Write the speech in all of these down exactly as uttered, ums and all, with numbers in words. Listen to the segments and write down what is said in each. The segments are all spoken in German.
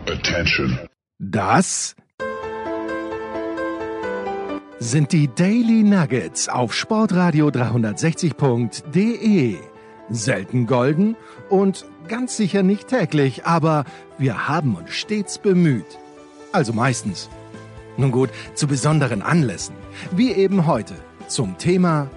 Attention. Das sind die Daily Nuggets auf Sportradio dreihundertsechzig Punkt de. Selten golden und ganz sicher nicht täglich, aber wir haben uns stets bemüht. Also meistens. Nun gut, zu besonderen Anlässen, wie eben heute zum Thema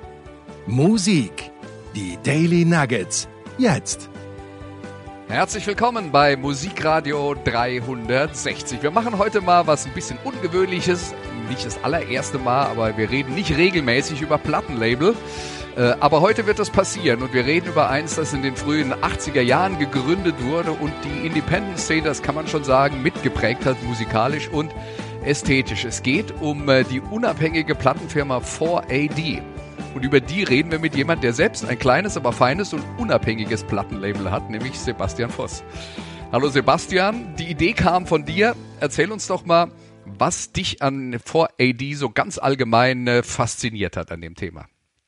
Musik. Die Daily Nuggets, jetzt. Herzlich willkommen bei Musikradio dreihundertsechzig. Wir machen heute mal was ein bisschen Ungewöhnliches. Nicht das allererste Mal, aber wir reden nicht regelmäßig über Plattenlabel. Äh, aber heute wird das passieren und wir reden über eins, das in den frühen achtziger Jahren gegründet wurde und die Independent-Szene, das kann man schon sagen, mitgeprägt hat, musikalisch und ästhetisch. Es geht um äh, die unabhängige Plattenfirma vier A D. Und über die reden wir mit jemandem, der selbst ein kleines, aber feines und unabhängiges Plattenlabel hat, nämlich Sebastian Voss. Hallo Sebastian, die Idee kam von dir. Erzähl uns doch mal, was dich an vier A D so ganz allgemein äh, fasziniert hat an dem Thema.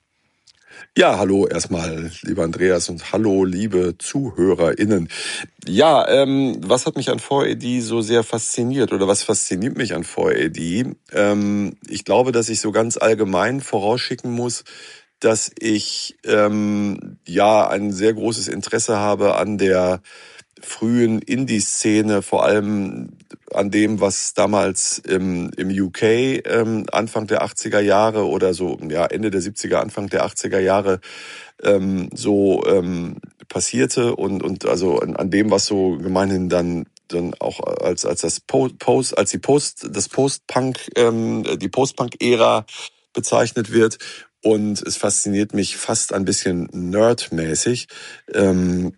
Ja, hallo erstmal, lieber Andreas, und hallo, liebe ZuhörerInnen. Ja, ähm, was hat mich an vier A D so sehr fasziniert oder was fasziniert mich an vier A D? Ähm, ich glaube, dass ich so ganz allgemein vorausschicken muss, dass ich ähm, ja ein sehr großes Interesse habe an der frühen Indie-Szene, vor allem an dem, was damals im, im U K ähm, Anfang der achtziger Jahre oder so ja Ende der siebziger, Anfang der achtziger Jahre ähm, so ähm, passierte und und also an, an dem, was so gemeinhin dann dann auch als als das Post als die Post das Post-Punk ähm, die Post-Punk-Ära bezeichnet wird. Und es fasziniert mich fast ein bisschen nerdmäßig, ähm,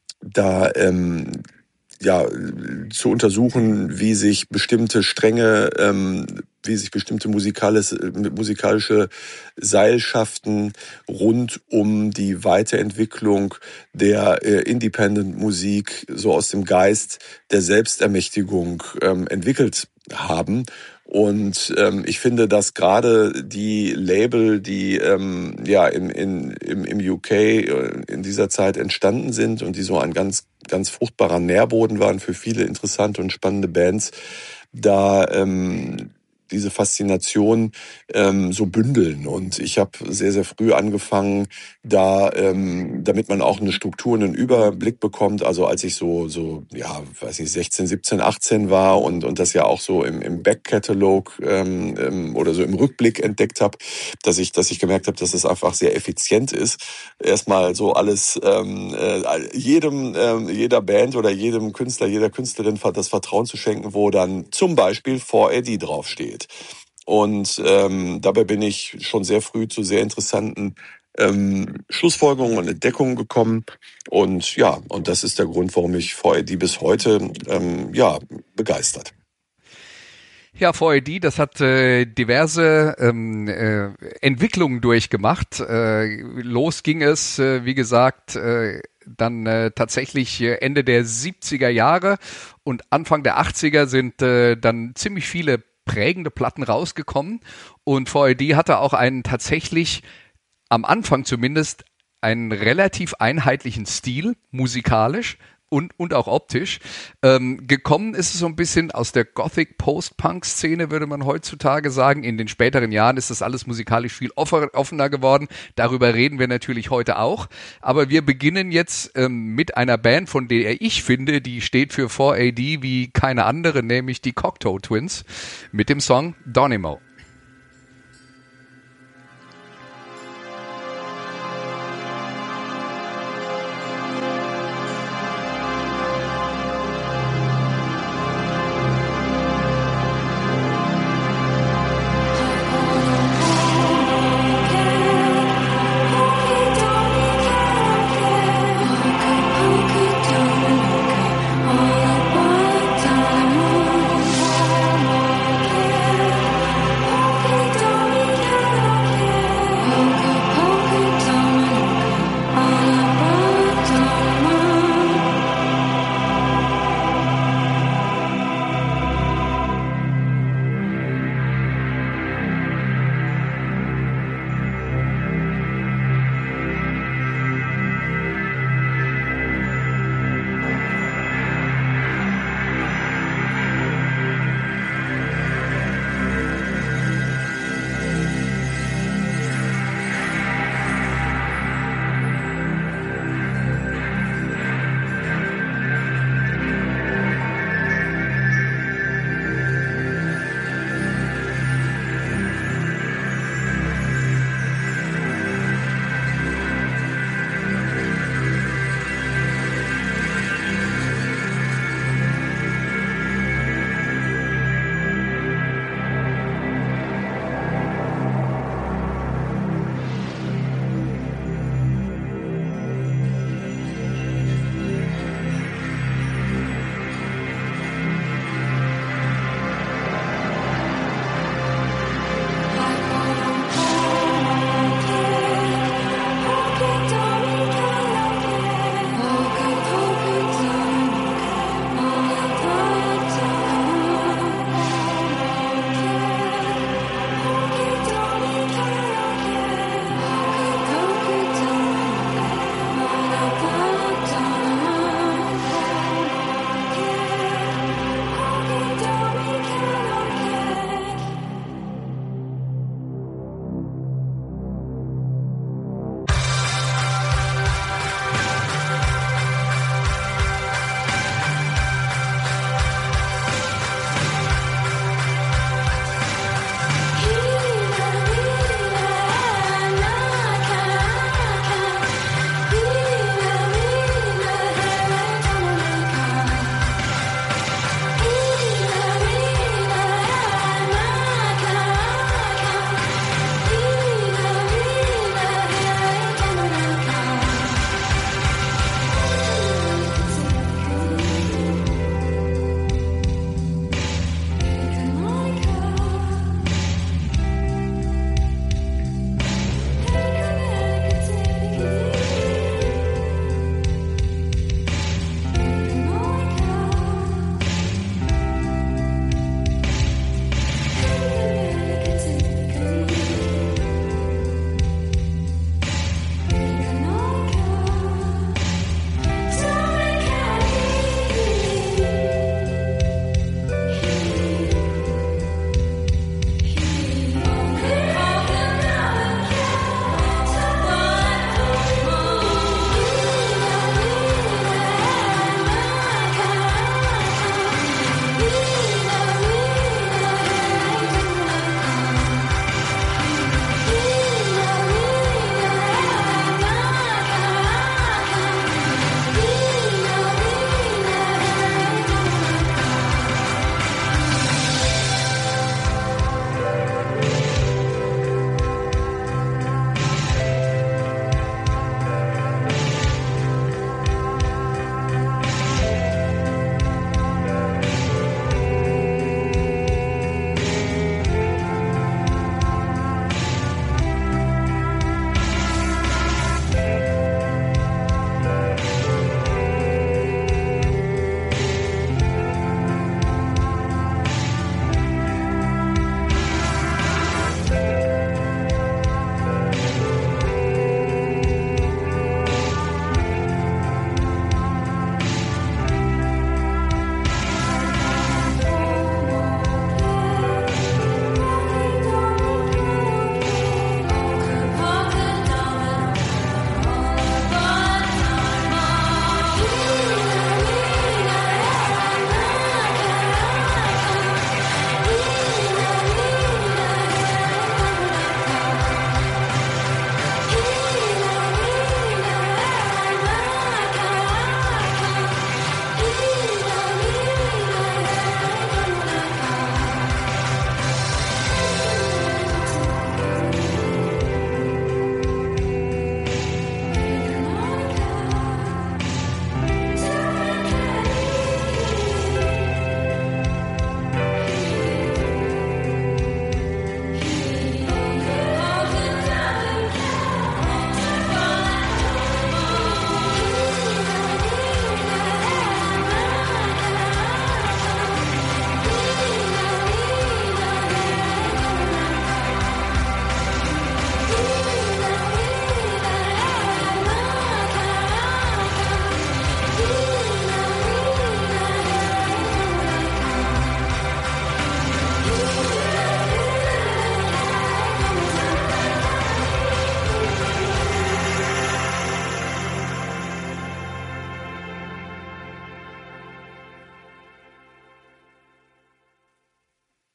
da ähm, ja zu untersuchen, wie sich bestimmte Stränge, ähm, wie sich bestimmte musikalische, musikalische Seilschaften rund um die Weiterentwicklung der äh, Independent-Musik so aus dem Geist der Selbstermächtigung ähm, entwickelt haben. Und ähm, ich finde, dass gerade die Label, die ähm, ja im, in, im, im U K in dieser Zeit entstanden sind und die so ein ganz, ganz fruchtbarer Nährboden waren für viele interessante und spannende Bands, da ähm, diese Faszination ähm, so bündeln. Und ich habe sehr, sehr früh angefangen, da, ähm, damit man auch eine Struktur, einen Überblick bekommt. Also als ich so, so ja, weiß nicht, sechzehn, siebzehn, achtzehn war und und das ja auch so im, im Back-Catalog ähm, oder so im Rückblick entdeckt habe, dass ich, dass ich gemerkt habe, dass es einfach sehr effizient ist. Erstmal so alles ähm, äh, jedem, äh, jeder Band oder jedem Künstler, jeder Künstlerin das Vertrauen zu schenken, wo dann zum Beispiel vier A D draufsteht. Und ähm, dabei bin ich schon sehr früh zu sehr interessanten ähm, Schlussfolgerungen und Entdeckungen gekommen. Und ja, und das ist der Grund, warum mich vier A D bis heute ähm, ja begeistert. Ja, vier A D, das hat äh, diverse ähm, äh, Entwicklungen durchgemacht. Äh, los ging es, äh, wie gesagt, äh, dann äh, tatsächlich Ende der siebziger Jahre und Anfang der achtziger sind äh, dann ziemlich viele prägende Platten rausgekommen und vier A D hatte auch einen tatsächlich, am Anfang zumindest, einen relativ einheitlichen Stil, musikalisch und und auch optisch. Ähm, gekommen ist es so ein bisschen aus der Gothic-Post-Punk-Szene, würde man heutzutage sagen. In den späteren Jahren ist das alles musikalisch viel offener geworden. Darüber reden wir natürlich heute auch. Aber wir beginnen jetzt ähm, mit einer Band, von der ich finde, die steht für vier A D wie keine andere, nämlich die Cocteau Twins mit dem Song Donimo.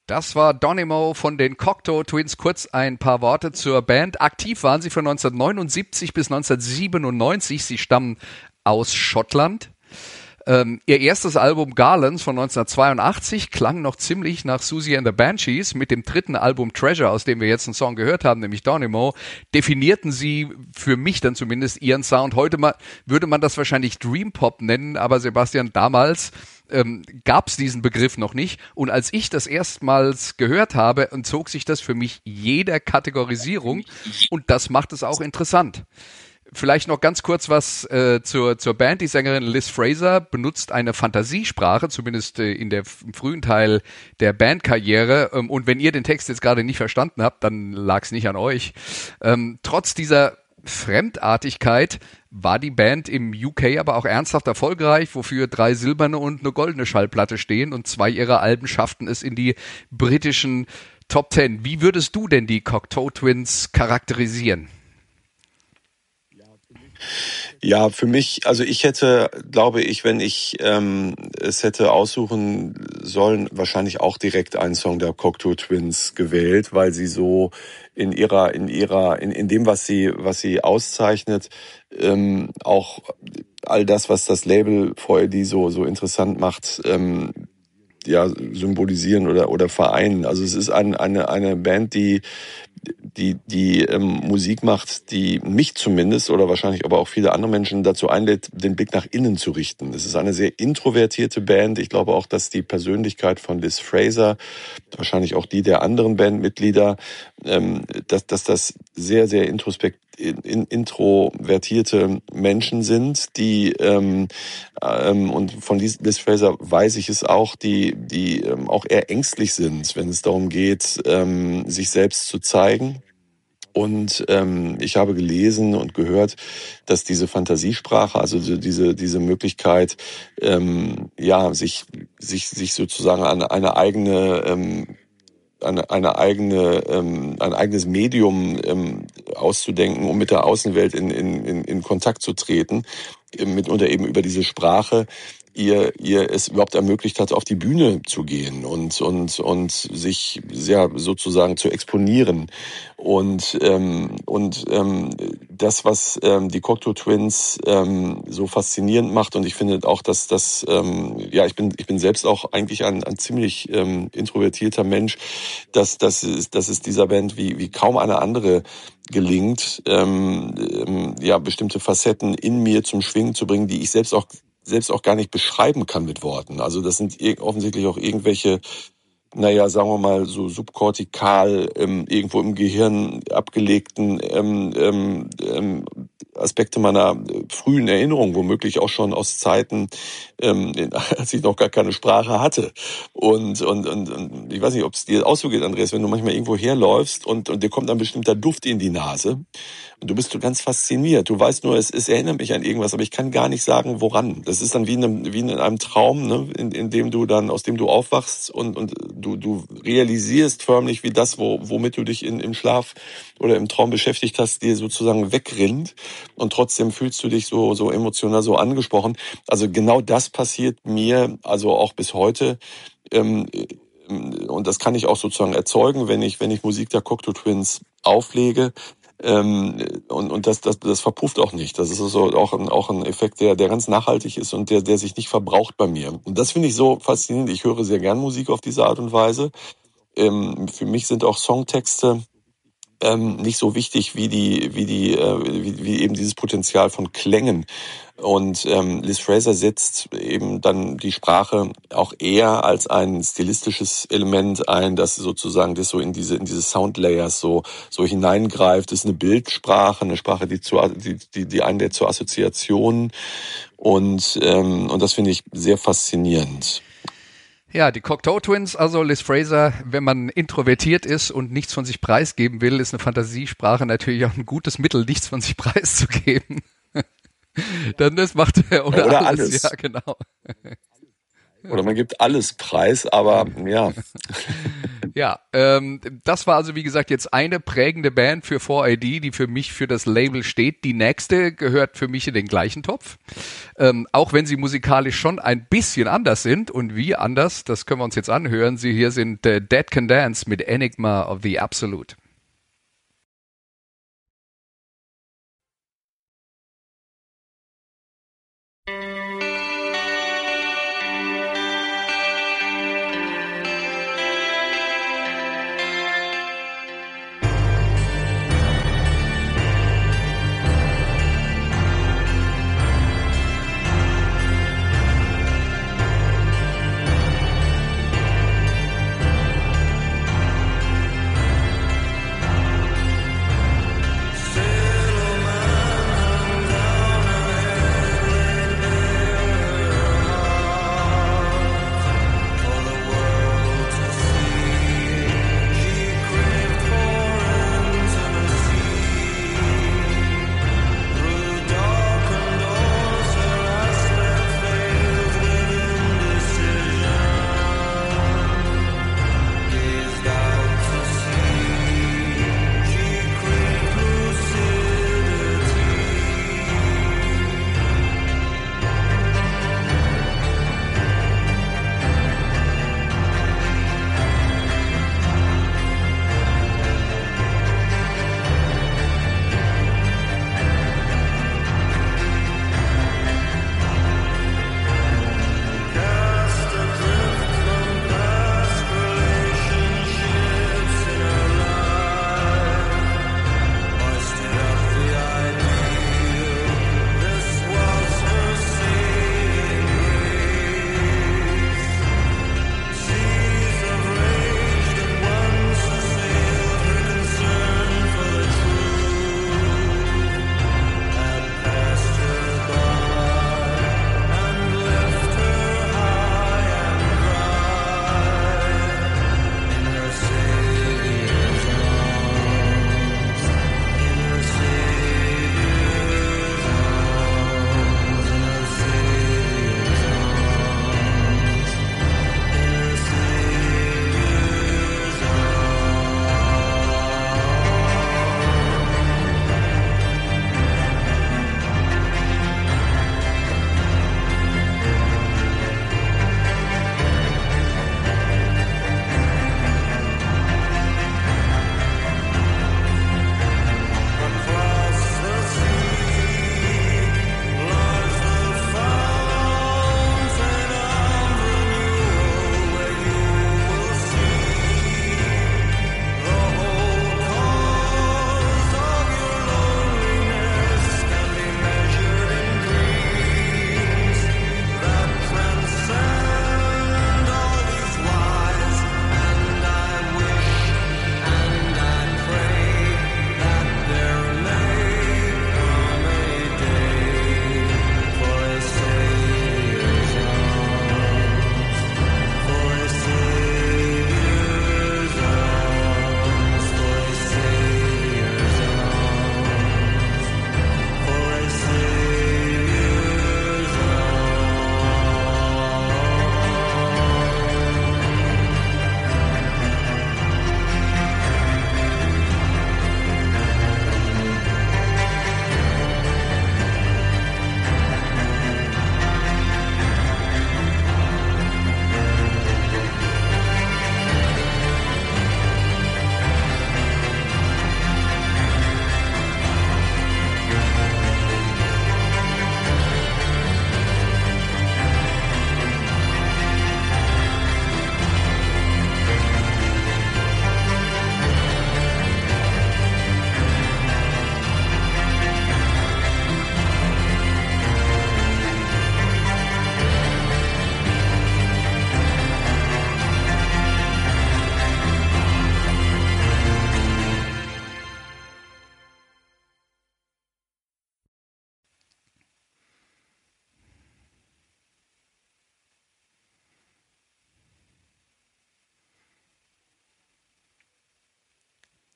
Das war Donimo von den Cocteau Twins. Kurz ein paar Worte zur Band. Aktiv waren sie von neunzehnhundertneunundsiebzig bis neunzehnhundertsiebenundneunzig. Sie stammen aus Schottland. Ähm, ihr erstes Album Garlands von neunzehnhundertzweiundachtzig klang noch ziemlich nach Siouxsie and the Banshees. Mit dem dritten Album Treasure, aus dem wir jetzt einen Song gehört haben, nämlich Donimo, definierten sie für mich dann zumindest ihren Sound. Heute mal, würde man das wahrscheinlich Dream Pop nennen, aber Sebastian, damals ähm, gab es diesen Begriff noch nicht. Und als ich das erstmals gehört habe, entzog sich das für mich jeder Kategorisierung. Und das macht es auch interessant. Vielleicht noch ganz kurz was äh, zur, zur Band. Die Sängerin Liz Fraser benutzt eine Fantasiesprache, zumindest äh, in der im frühen Teil der Bandkarriere. Ähm, und wenn ihr den Text jetzt gerade nicht verstanden habt, dann lag es nicht an euch. Ähm, trotz dieser Fremdartigkeit war die Band im U K aber auch ernsthaft erfolgreich, wofür drei silberne und eine goldene Schallplatte stehen, und zwei ihrer Alben schafften es in die britischen Top Ten. Wie würdest du denn die Cocteau Twins charakterisieren? Ja, für mich, also ich hätte, glaube ich, wenn ich ähm, es hätte aussuchen sollen, wahrscheinlich auch direkt einen Song der Cocteau Twins gewählt, weil sie so in ihrer, in ihrer, in, in dem, was sie, was sie auszeichnet, ähm, auch all das, was das Label V R D so so interessant macht, ähm, ja, symbolisieren oder oder vereinen. Also es ist ein, eine eine Band, die die die ähm, Musik macht, die mich zumindest oder wahrscheinlich aber auch viele andere Menschen dazu einlädt, den Blick nach innen zu richten. Es ist eine sehr introvertierte Band. Ich glaube auch, dass die Persönlichkeit von Liz Fraser, wahrscheinlich auch die der anderen Bandmitglieder, ähm, dass dass das sehr sehr introspekt in, in, introvertierte Menschen sind, die ähm, ähm, und von Liz Fraser weiß ich es auch, die die ähm, auch eher ängstlich sind, wenn es darum geht, ähm, sich selbst zu zeigen. Und ähm, ich habe gelesen und gehört, dass diese Fantasiesprache, also diese diese Möglichkeit, ähm, ja, sich sich sich sozusagen an eine eigene ähm, eine, eine eigene, ähm, ein eigenes Medium ähm, auszudenken, um mit der Außenwelt in, in, in, in Kontakt zu treten, mitunter eben über diese Sprache, ihr, ihr es überhaupt ermöglicht hat, auf die Bühne zu gehen und, und, und sich ja, sozusagen zu exponieren. Und, ähm, und ähm, das, was ähm, die Cocteau Twins ähm, so faszinierend macht, und ich finde auch, dass das, ähm, ja, ich bin, ich bin selbst auch eigentlich ein, ein ziemlich ähm, introvertierter Mensch, dass, dass, es, dass es dieser Band wie, wie kaum eine andere gelingt, ähm, ähm, ja, bestimmte Facetten in mir zum Schwingen zu bringen, die ich selbst auch selbst auch gar nicht beschreiben kann mit Worten. Also das sind offensichtlich auch irgendwelche, naja, sagen wir mal, so subkortikal ähm, irgendwo im Gehirn abgelegten ähm, ähm, ähm, Aspekte meiner frühen Erinnerung, womöglich auch schon aus Zeiten, ähm, als ich noch gar keine Sprache hatte. Und, und, und, und ich weiß nicht, ob es dir auch so geht, Andreas, wenn du manchmal irgendwo herläufst und, und dir kommt ein bestimmter Duft in die Nase und du bist so ganz fasziniert. Du weißt nur, es, es erinnert mich an irgendwas, aber ich kann gar nicht sagen, woran. Das ist dann wie in einem, wie in einem Traum, ne, in, in dem du dann, aus dem du aufwachst und, und du, du realisierst förmlich, wie das, wo, womit du dich in, im Schlaf oder im Traum beschäftigt hast, dir sozusagen wegrinnt. Und trotzdem fühlst du dich so, so emotional so angesprochen. Also genau das passiert mir, also auch bis heute. Ähm, und das kann ich auch sozusagen erzeugen, wenn ich, wenn ich Musik der Cocteau Twins auflege. Ähm, und, und das, das, das verpufft auch nicht. Das ist so auch ein, auch ein Effekt, der, der ganz nachhaltig ist und der, der sich nicht verbraucht bei mir. Und das finde ich so faszinierend. Ich höre sehr gern Musik auf diese Art und Weise. Ähm, für mich sind auch Songtexte ähm, nicht so wichtig wie die, wie die, äh, wie, wie eben dieses Potenzial von Klängen. Und ähm, Liz Fraser setzt eben dann die Sprache auch eher als ein stilistisches Element ein, das sozusagen das so in diese in diese Soundlayers so so hineingreift. Das ist eine Bildsprache, eine Sprache, die zu die die, die einlädt zur Assoziation. Und ähm, und das finde ich sehr faszinierend. Ja, die Cocteau Twins, also Liz Fraser, wenn man introvertiert ist und nichts von sich preisgeben will, ist eine Fantasiesprache natürlich auch ein gutes Mittel, nichts von sich preiszugeben. Dann das macht er oder, oder alles. alles. Ja, genau. Oder man gibt alles preis, aber ja. Ja, ähm, das war also wie gesagt jetzt eine prägende Band für vier A D, die für mich für das Label steht. Die nächste gehört für mich in den gleichen Topf, ähm, auch wenn sie musikalisch schon ein bisschen anders sind. Und wie anders, das können wir uns jetzt anhören. Sie hier sind äh, Dead Can Dance mit Enigma of the Absolute.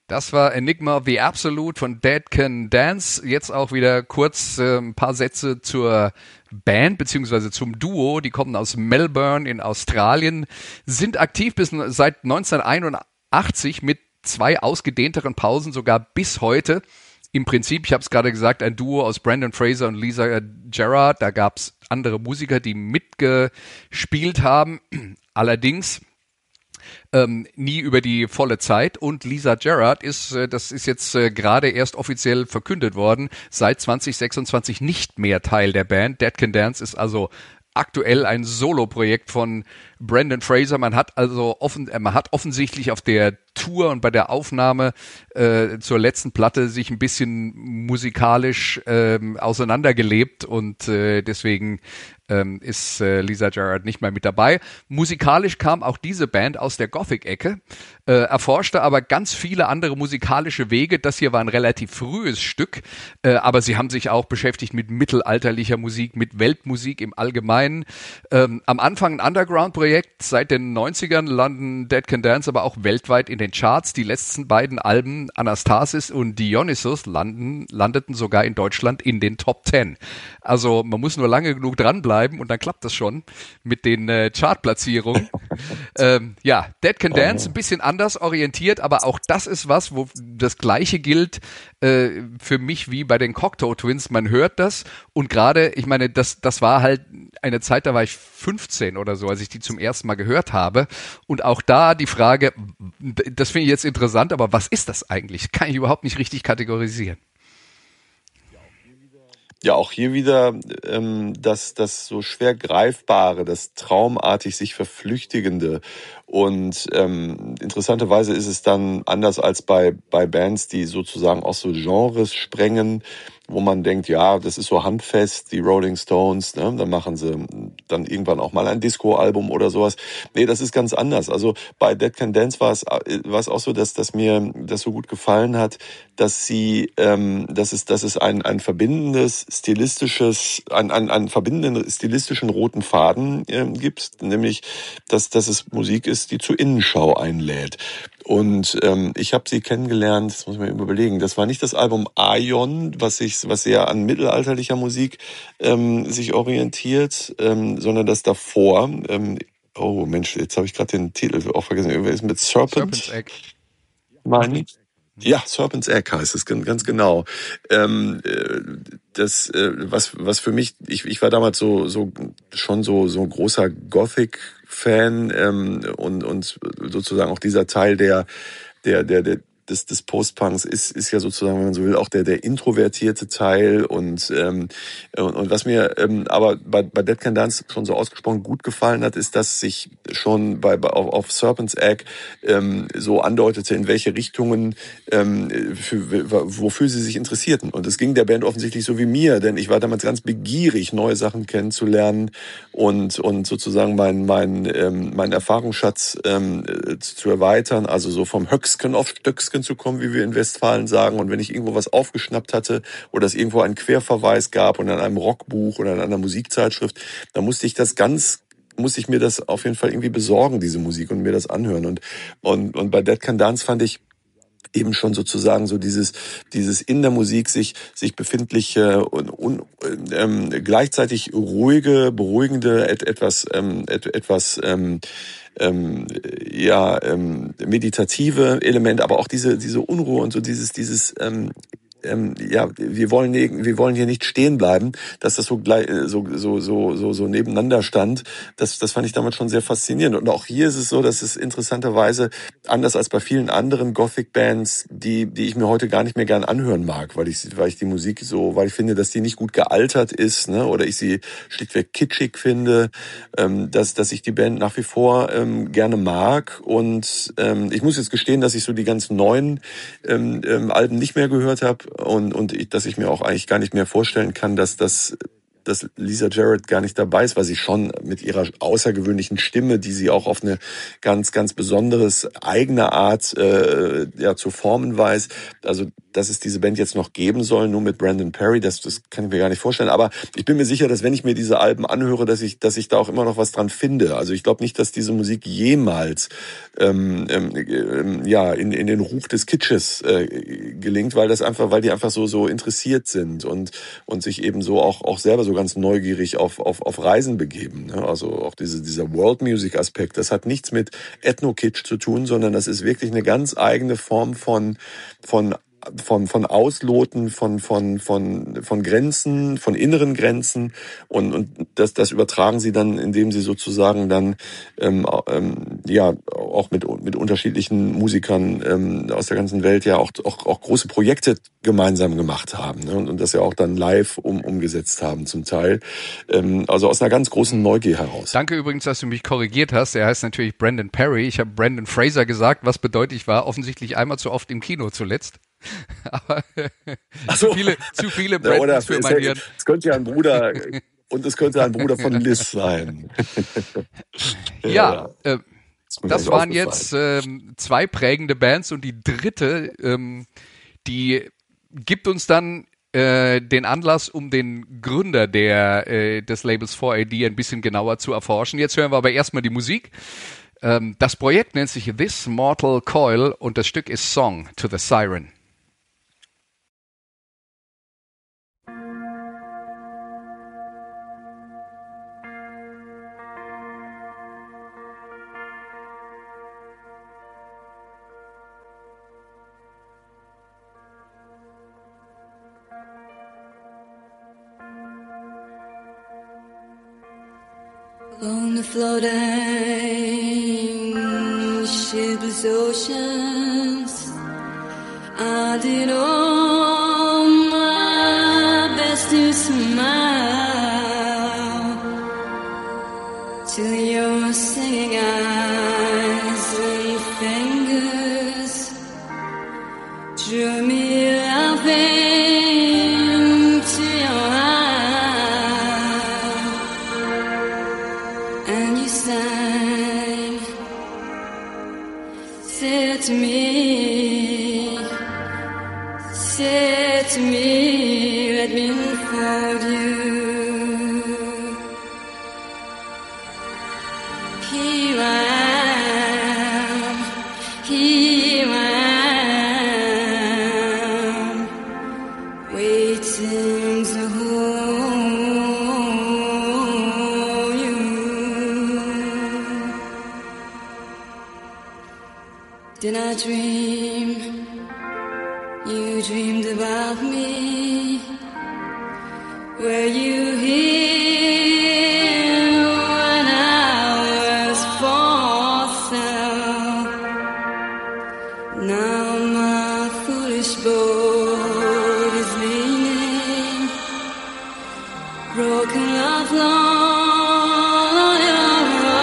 Das war Enigma the Absolute von Dead Can Dance. Jetzt auch wieder kurz äh, ein paar Sätze zur Band beziehungsweise zum Duo. Die kommen aus Melbourne in Australien, sind aktiv bis seit neunzehnhunderteinundachtzig mit zwei ausgedehnteren Pausen, sogar bis heute. Im Prinzip, ich habe es gerade gesagt, ein Duo aus Brendan Fraser und Lisa Gerrard. Da gab es andere Musiker, die mitgespielt haben. Allerdings Ähm, nie über die volle Zeit, und Lisa Gerrard ist, äh, das ist jetzt äh, gerade erst offiziell verkündet worden, seit zwanzig sechsundzwanzig nicht mehr Teil der Band. Dead Can Dance ist also aktuell ein Solo-Projekt von Brendan Fraser. Man hat also offen, äh, man hat offensichtlich auf der Tour und bei der Aufnahme äh, zur letzten Platte sich ein bisschen musikalisch äh, auseinandergelebt, und äh, deswegen ähm, ist äh, Lisa Gerrard nicht mehr mit dabei. Musikalisch kam auch diese Band aus der Gothic-Ecke, äh, erforschte aber ganz viele andere musikalische Wege. Das hier war ein relativ frühes Stück, äh, aber sie haben sich auch beschäftigt mit mittelalterlicher Musik, mit Weltmusik im Allgemeinen. Ähm, am Anfang ein Underground-Projekt, seit den neunzigern landen Dead Can Dance aber auch weltweit in den Charts. Die letzten beiden Alben, Anastasis und Dionysus, landen, landeten sogar in Deutschland in den Top Ten. Also man muss nur lange genug dranbleiben und dann klappt das schon mit den äh, Chartplatzierungen. ähm, ja, Dead Can Dance, ein bisschen anders orientiert, aber auch das ist was, wo das Gleiche gilt äh, für mich wie bei den Cocteau Twins. Man hört das, und gerade, ich meine, das, das war halt eine Zeit, da war ich fünfzehn oder so, als ich die zum ersten Mal gehört habe. Und auch da die Frage, das finde ich jetzt interessant, aber was ist das eigentlich? Kann ich überhaupt nicht richtig kategorisieren. Ja, auch hier wieder ähm, das, das so schwer Greifbare, das traumartig sich Verflüchtigende. Und ähm, interessanterweise ist es dann anders als bei, bei Bands, die sozusagen auch so Genres sprengen, wo man denkt, ja, das ist so handfest, die Rolling Stones, ne, dann machen sie dann irgendwann auch mal ein Disco-Album oder sowas. Nee, das ist ganz anders. Also bei Dead Can Dance war es, war es auch so, dass, dass mir das so gut gefallen hat, dass sie, ähm, dass es, dass es ein, ein verbindendes, stilistisches, ein, ein, einen verbindenden stilistischen roten Faden äh, gibt, nämlich, dass, dass es Musik ist, die zur Innenschau einlädt. Und ähm, ich habe sie kennengelernt, das muss ich mir überlegen, das war nicht das Album Aion, was sich, was sehr an mittelalterlicher Musik ähm, sich orientiert, ähm, sondern das davor. Ähm, oh Mensch, jetzt habe ich gerade den Titel auch vergessen. Irgendwer ist mit Serpent. Serpent's Egg. Meine ich? Ja, Serpent's Egg heißt es, ganz genau. Ähm, das, was, was für mich, ich, ich war damals so, so schon so, so ein großer Gothic-Fan ähm, und und sozusagen auch dieser Teil der, der, der, der des, des Post-Punks ist, ist ja sozusagen, wenn man so will, auch der, der introvertierte Teil. Und, ähm, und, und was mir ähm, aber bei, bei Dead Can Dance schon so ausgesprochen gut gefallen hat, ist, dass sich schon bei, bei auf, auf Serpent's Egg ähm, so andeutete, in welche Richtungen, ähm, für, wofür sie sich interessierten. Und es ging der Band offensichtlich so wie mir, denn ich war damals ganz begierig, neue Sachen kennenzulernen und, und sozusagen meinen mein, ähm, mein Erfahrungsschatz ähm, zu erweitern, also so vom Höcksken auf Stöcksken zu kommen, wie wir in Westfalen sagen. Und wenn ich irgendwo was aufgeschnappt hatte oder es irgendwo einen Querverweis gab und an einem Rockbuch oder an einer Musikzeitschrift, dann musste ich das ganz, musste ich mir das auf jeden Fall irgendwie besorgen, diese Musik, und mir das anhören. Und, und, und bei Dead Can Dance fand ich eben schon sozusagen so dieses dieses in der Musik sich sich befindliche und, und ähm, gleichzeitig ruhige, beruhigende, et, etwas ähm, et, etwas ähm, ähm, ja ähm, meditative Elemente, aber auch diese diese Unruhe und so dieses dieses ähm, ähm, ja, wir wollen wir wollen hier nicht stehen bleiben, dass das so gleich so so so so so nebeneinander stand. Das das fand ich damals schon sehr faszinierend. Und auch hier ist es so, dass es interessanterweise anders als bei vielen anderen Gothic Bands, die die ich mir heute gar nicht mehr gern anhören mag, weil ich weil ich die Musik so, weil ich finde, dass die nicht gut gealtert ist, ne, oder ich sie schlichtweg kitschig finde, ähm, dass dass ich die Band nach wie vor ähm, gerne mag. Und ähm, ich muss jetzt gestehen, dass ich so die ganz neuen ähm, ähm, Alben nicht mehr gehört habe. Und, und ich, dass ich mir auch eigentlich gar nicht mehr vorstellen kann, dass das dass Lisa Jarrett gar nicht dabei ist, weil sie schon mit ihrer außergewöhnlichen Stimme, die sie auch auf eine ganz, ganz besonderes eigene Art äh, ja zu formen weiß. Also, dass es diese Band jetzt noch geben soll, nur mit Brandon Perry, das, das kann ich mir gar nicht vorstellen. Aber ich bin mir sicher, dass wenn ich mir diese Alben anhöre, dass ich, dass ich da auch immer noch was dran finde. Also ich glaube nicht, dass diese Musik jemals ähm, ähm, ja in, in den Ruch des Kitsches äh, gelingt, weil das einfach, weil die einfach so so interessiert sind und und sich eben so auch auch selber so ganz neugierig auf auf auf Reisen begeben. Ne? Also auch diese dieser World Music Aspekt, das hat nichts mit Ethno-Kitsch zu tun, sondern das ist wirklich eine ganz eigene Form von von von von Ausloten von von von von Grenzen, von inneren Grenzen und und das das übertragen sie dann, indem sie sozusagen dann ähm, ähm, ja auch mit mit unterschiedlichen Musikern ähm, aus der ganzen Welt ja auch auch auch große Projekte gemeinsam gemacht haben, ne? und, und das ja auch dann live um, umgesetzt haben zum Teil, ähm, also aus einer ganz großen Neugier heraus. Danke übrigens, dass du mich korrigiert hast. Er heißt natürlich Brendan Perry. Ich habe Brendan Fraser gesagt, was bedeutet, ich war offensichtlich einmal zu oft im Kino zuletzt. Aber Ach so. zu viele, zu viele Brandons für mein Hirn. Es könnte ja ein Bruder und es könnte ein Bruder von Liz sein. Ja, ja. Äh, das waren jetzt ähm, zwei prägende Bands und die dritte, ähm, die gibt uns dann äh, den Anlass, um den Gründer der äh, des Labels four A D ein bisschen genauer zu erforschen. Jetzt hören wir aber erstmal die Musik. Ähm, das Projekt nennt sich This Mortal Coil und das Stück ist Song to the Siren. On the floating shipless oceans, I did all my best to smile till your singing eyes and fingers drew me up into your eyes, and you sang, said to me, said to me, let me unfold you. Here I am, here I am, waiting to hold you. Did I dream? You dreamed about me. Were you here when I was for sale? Now my foolish boat is leaning, broken off long your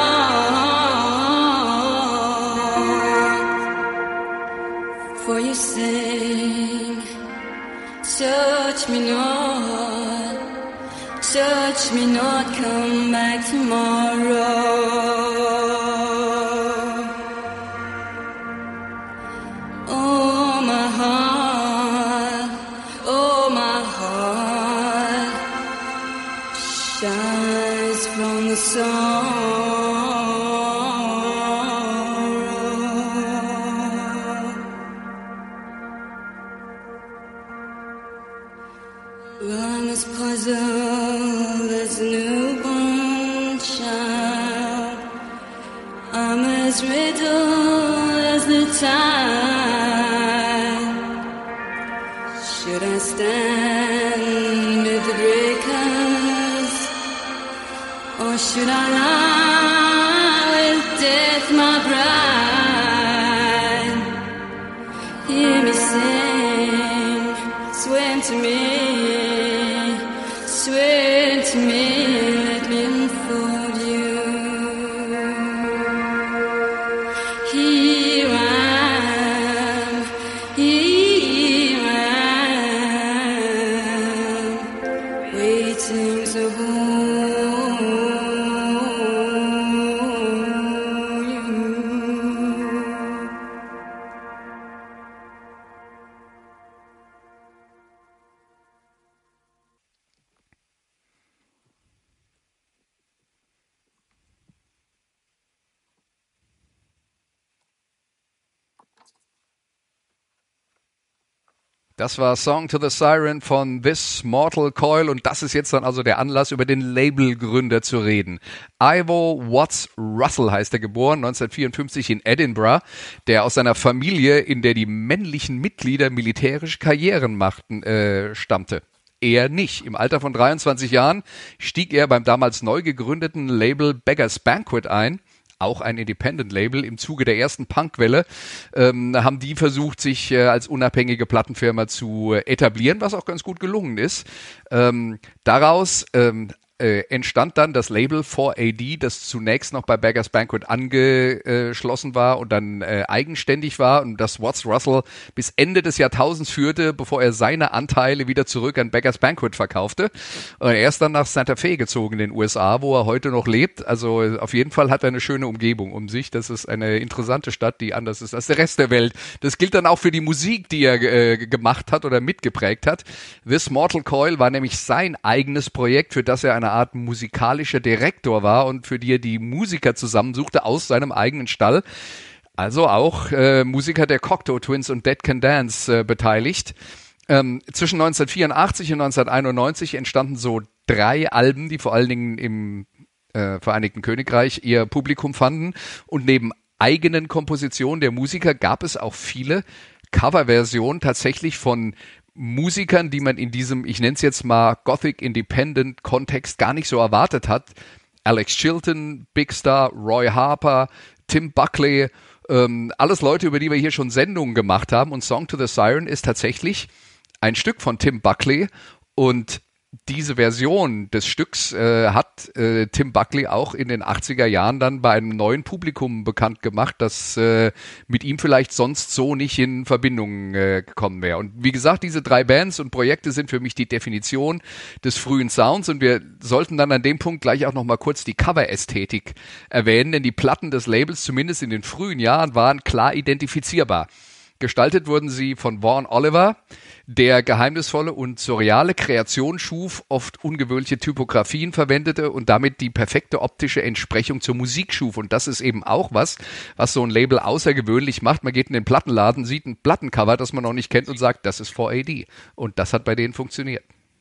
rock. For you sing, touch me not, touch me not, come back tomorrow. Oh my heart, oh my heart shines from the sorrow. Well, I'm as puzzled as a newborn child. I'm as riddled as the tide. Should I stand with the breakers, or should I lie with death, my bride? Hear me sing, swim to me, swim to me, let me unfold you. Here I am, here I am, waiting to hold Das war Song to the Siren von This Mortal Coil und das ist jetzt dann also der Anlass, über den Labelgründer zu reden. Ivo Watts Russell heißt er, geboren neunzehnhundertvierundfünfzig in Edinburgh, der aus einer Familie, in der die männlichen Mitglieder militärische Karrieren machten, äh, stammte. Er nicht. Im Alter von dreiundzwanzig Jahren stieg er beim damals neu gegründeten Label Beggars Banquet ein. Auch ein Independent-Label. Im Zuge der ersten Punkwelle ähm, haben die versucht, sich äh, als unabhängige Plattenfirma zu etablieren, was auch ganz gut gelungen ist. Ähm, daraus ähm, äh, entstand dann das Label vier A D, das zunächst noch bei Beggars Banquet angeschlossen war und dann äh, eigenständig war und das Watts Russell bis Ende des Jahrtausends führte, bevor er seine Anteile wieder zurück an Beggars Banquet verkaufte. Und er ist dann nach Santa Fe gezogen in den U S A, wo er heute noch lebt. Also auf jeden Fall hat er eine schöne Umgebung um sich. Das ist eine interessante Stadt, die anders ist als der Rest der Welt. Das gilt dann auch für die Musik, die er äh, gemacht hat oder mitgeprägt hat. This Mortal Coil war nämlich sein eigenes Projekt, für das er eine Art musikalischer Direktor war und für die er die Musiker zusammensuchte aus seinem eigenen Stall. Also auch äh, Musiker der Cocteau Twins und Dead Can Dance äh, beteiligt. Ähm, zwischen neunzehnhundertvierundachtzig und neunzehnhunderteinundneunzig entstanden so drei Alben, die vor allen Dingen im äh, Vereinigten Königreich ihr Publikum fanden. Und neben eigenen Kompositionen der Musiker gab es auch viele Coverversionen tatsächlich von Musikern, die man in diesem, ich nenne es jetzt mal Gothic Independent Kontext gar nicht so erwartet hat. Alex Chilton, Big Star, Roy Harper, Tim Buckley, ähm, alles Leute, über die wir hier schon Sendungen gemacht haben. Und Song to the Siren ist tatsächlich ein Stück von Tim Buckley und diese Version des Stücks äh, hat äh, Tim Buckley auch in den achtziger Jahren dann bei einem neuen Publikum bekannt gemacht, das äh, mit ihm vielleicht sonst so nicht in Verbindung äh, gekommen wäre. Und wie gesagt, diese drei Bands und Projekte sind für mich die Definition des frühen Sounds und wir sollten dann an dem Punkt gleich auch noch mal kurz die Coverästhetik erwähnen, denn die Platten des Labels, zumindest in den frühen Jahren, waren klar identifizierbar. Gestaltet wurden sie von Vaughn Oliver, der geheimnisvolle und surreale Kreation schuf, oft ungewöhnliche Typografien verwendete und damit die perfekte optische Entsprechung zur Musik schuf. Und das ist eben auch was, was so ein Label außergewöhnlich macht. Man geht in den Plattenladen, sieht ein Plattencover, das man noch nicht kennt und sagt, das ist vier A D. Und das hat bei denen funktioniert.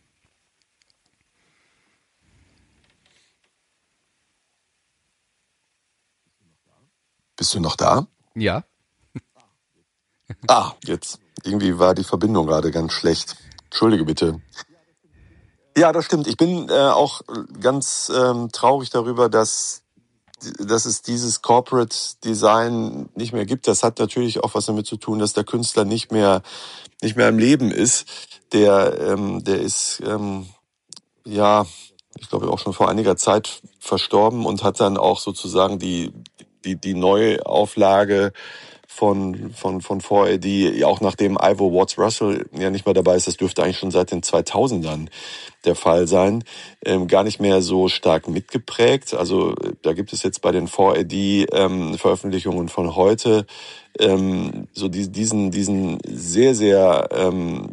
Bist du noch da? Ja. Ah, jetzt. Irgendwie war die Verbindung gerade ganz schlecht. Entschuldige bitte. Ja, das stimmt. Ich bin äh, auch ganz ähm, traurig darüber, dass, dass es dieses Corporate Design nicht mehr gibt. Das hat natürlich auch was damit zu tun, dass der Künstler nicht mehr nicht mehr im Leben ist. Der ähm, der ist ähm, ja, ich glaube auch schon vor einiger Zeit verstorben und hat dann auch sozusagen die die die Neuauflage von von von vier A D, auch nachdem Ivo Watts Russell ja nicht mehr dabei ist, das dürfte eigentlich schon seit den zweitausendern der Fall sein, ähm, gar nicht mehr so stark mitgeprägt. Also da gibt es jetzt bei den vier A D ähm, Veröffentlichungen von heute ähm, so die, diesen diesen sehr sehr ähm,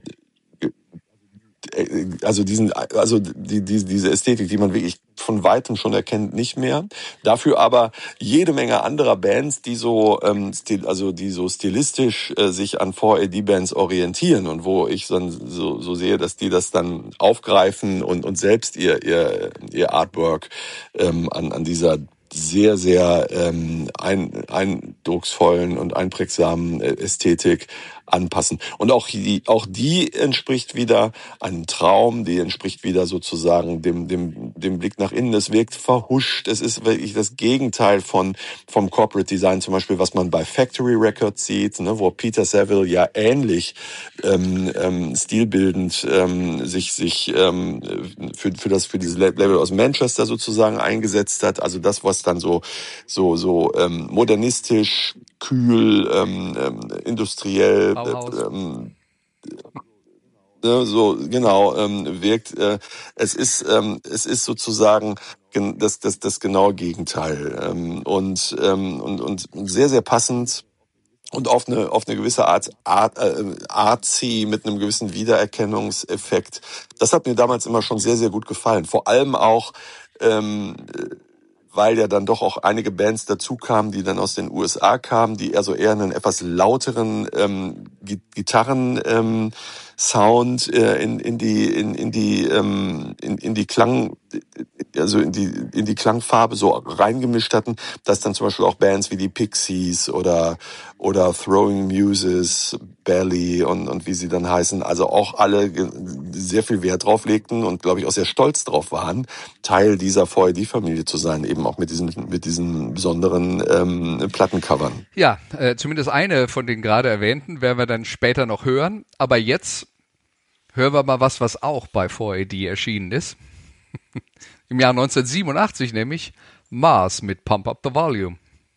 also diesen, also die, die, diese Ästhetik, die man wirklich von weitem schon erkennt, nicht mehr. Dafür aber jede Menge anderer Bands, die so, ähm, stil, also die so stilistisch äh, sich an vier A D Bands orientieren und wo ich dann so, so sehe, dass die das dann aufgreifen und und selbst ihr ihr ihr Artwork ähm, an an dieser sehr, sehr ähm, ein, eindrucksvollen und einprägsamen Ästhetik anpassen. Und auch die, auch die entspricht wieder einem Traum, die entspricht wieder sozusagen dem, dem, dem Blick nach innen. Es wirkt verhuscht. Es ist wirklich das Gegenteil von, vom Corporate Design, zum Beispiel, was man bei Factory Records sieht, ne, wo Peter Saville ja ähnlich ähm, ähm, stilbildend ähm, sich, sich ähm, für, für das, für dieses Label aus Manchester sozusagen eingesetzt hat. Also das, was dann so, so, so ähm, modernistisch, kühl, ähm, ähm, industriell, ähm, äh, so genau ähm, wirkt. Äh, es ist, ähm, es ist sozusagen gen- das, das, das genaue Gegenteil ähm, und, ähm, und und sehr, sehr passend. Und auf eine auf eine gewisse Art, Art äh, artsy mit einem gewissen Wiedererkennungseffekt. Das hat mir damals immer schon sehr, sehr gut gefallen. Vor allem auch, ähm, weil ja dann doch auch einige Bands dazu kamen, die dann aus den U S A kamen, die eher so eher einen etwas lauteren ähm, Gitarren ähm, Sound äh, in, in die in, in die ähm, in, in die Klang also in die in die Klangfarbe so reingemischt hatten, dass dann zum Beispiel auch Bands wie die Pixies oder oder Throwing Muses, Belly und und wie sie dann heißen, also auch alle sehr viel Wert drauf legten und glaube ich auch sehr stolz drauf waren, Teil dieser V E D-Familie zu sein, eben auch mit diesen mit diesen besonderen ähm, Plattencovern. Ja, äh, zumindest eine von den gerade erwähnten werden wir dann später noch hören. Aber jetzt hören wir mal was, was auch bei V E D erschienen ist. Im Jahr neunzehnhundertsiebenundachtzig nämlich Mars mit Pump Up the Volume.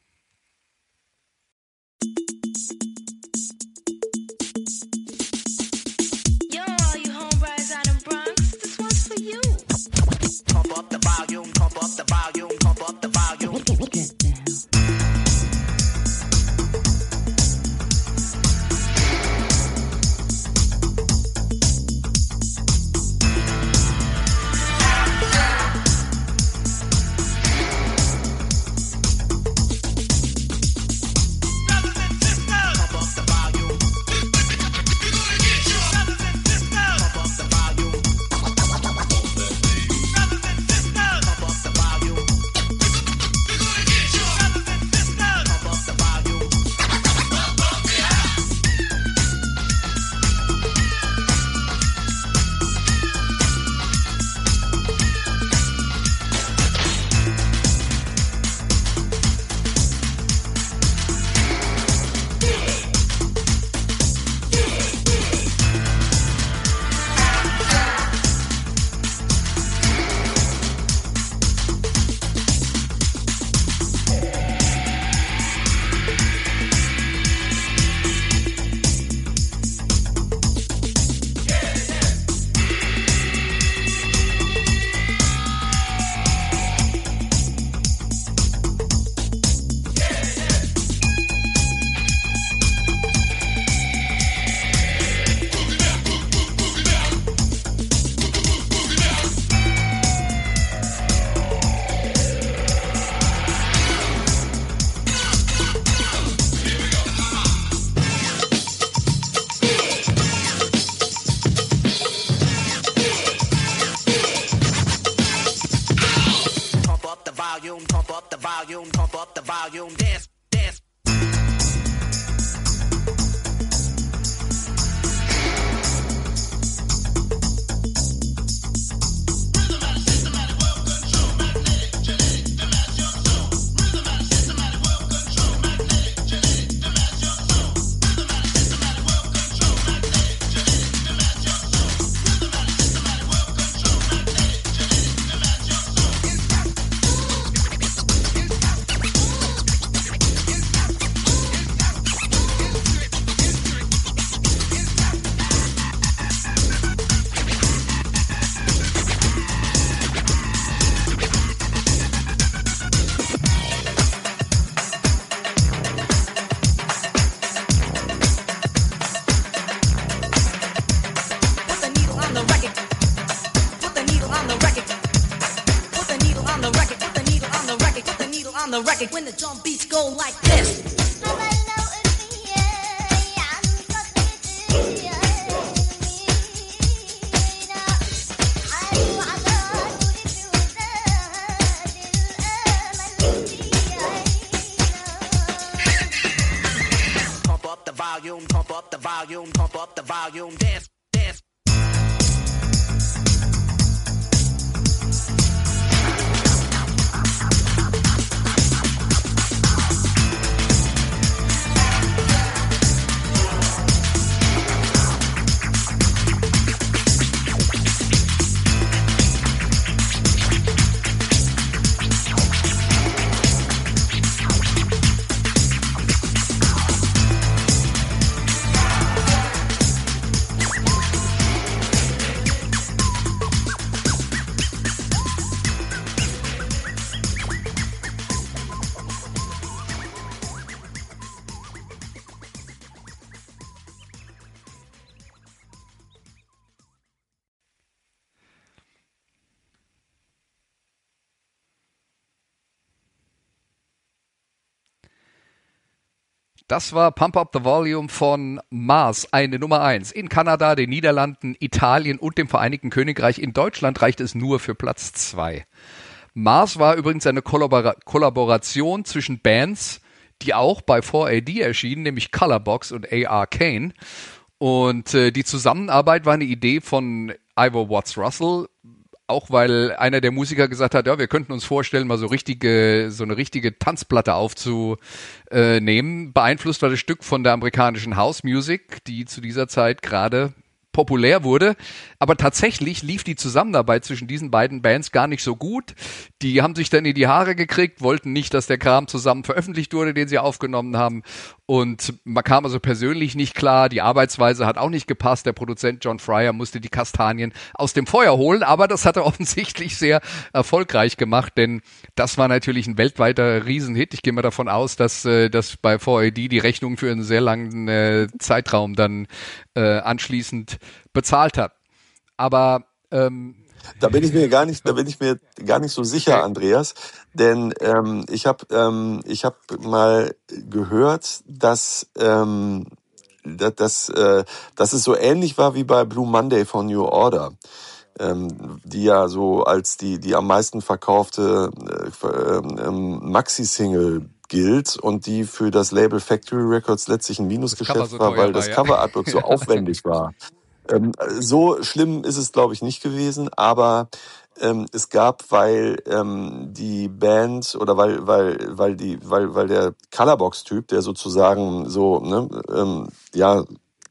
When the drum beats go like this. Pump up the volume, pump up the volume, pump up the volume, dance, dance. Das war Pump Up the Volume von Mars, eine Nummer eins. In Kanada, den Niederlanden, Italien und dem Vereinigten Königreich. In Deutschland reicht es nur für Platz zwei. Mars war übrigens eine Kollabora- Kollaboration zwischen Bands, die auch bei four A D erschienen, nämlich Colorbox und A R Kane. Und äh, die Zusammenarbeit war eine Idee von Ivor Watts Russell, auch weil einer der Musiker gesagt hat, ja, wir könnten uns vorstellen, mal so richtige, so eine richtige Tanzplatte aufzunehmen. Beeinflusst war das Stück von der amerikanischen House Music, die zu dieser Zeit gerade populär wurde, aber tatsächlich lief die Zusammenarbeit zwischen diesen beiden Bands gar nicht so gut. Die haben sich dann in die Haare gekriegt, wollten nicht, dass der Kram zusammen veröffentlicht wurde, den sie aufgenommen haben, und man kam also persönlich nicht klar, die Arbeitsweise hat auch nicht gepasst, der Produzent John Fryer musste die Kastanien aus dem Feuer holen, aber das hat er offensichtlich sehr erfolgreich gemacht, denn das war natürlich ein weltweiter Riesenhit. Ich gehe mal davon aus, dass, äh, dass bei four A D die Rechnung für einen sehr langen äh, Zeitraum dann äh, anschließend bezahlt hat. Aber ähm, Da bin ich mir gar nicht, da bin ich mir gar nicht so sicher, Okay. Andreas, denn ähm, ich habe ähm, ich habe mal gehört, dass ähm, dass dass, äh, dass es so ähnlich war wie bei Blue Monday von New Order, ähm, die ja so als die die am meisten verkaufte äh, ähm, Maxi-Single gilt und die für das Label Factory Records letztlich ein das Cover Minusgeschäft so war, teuer weil war, das ja. Cover-Artwork so Ja. aufwendig war. Ähm, so schlimm ist es, glaube ich, nicht gewesen, aber ähm, es gab, weil ähm, die Band oder weil weil weil die weil weil der Colorbox-Typ, der sozusagen so ne ähm, ja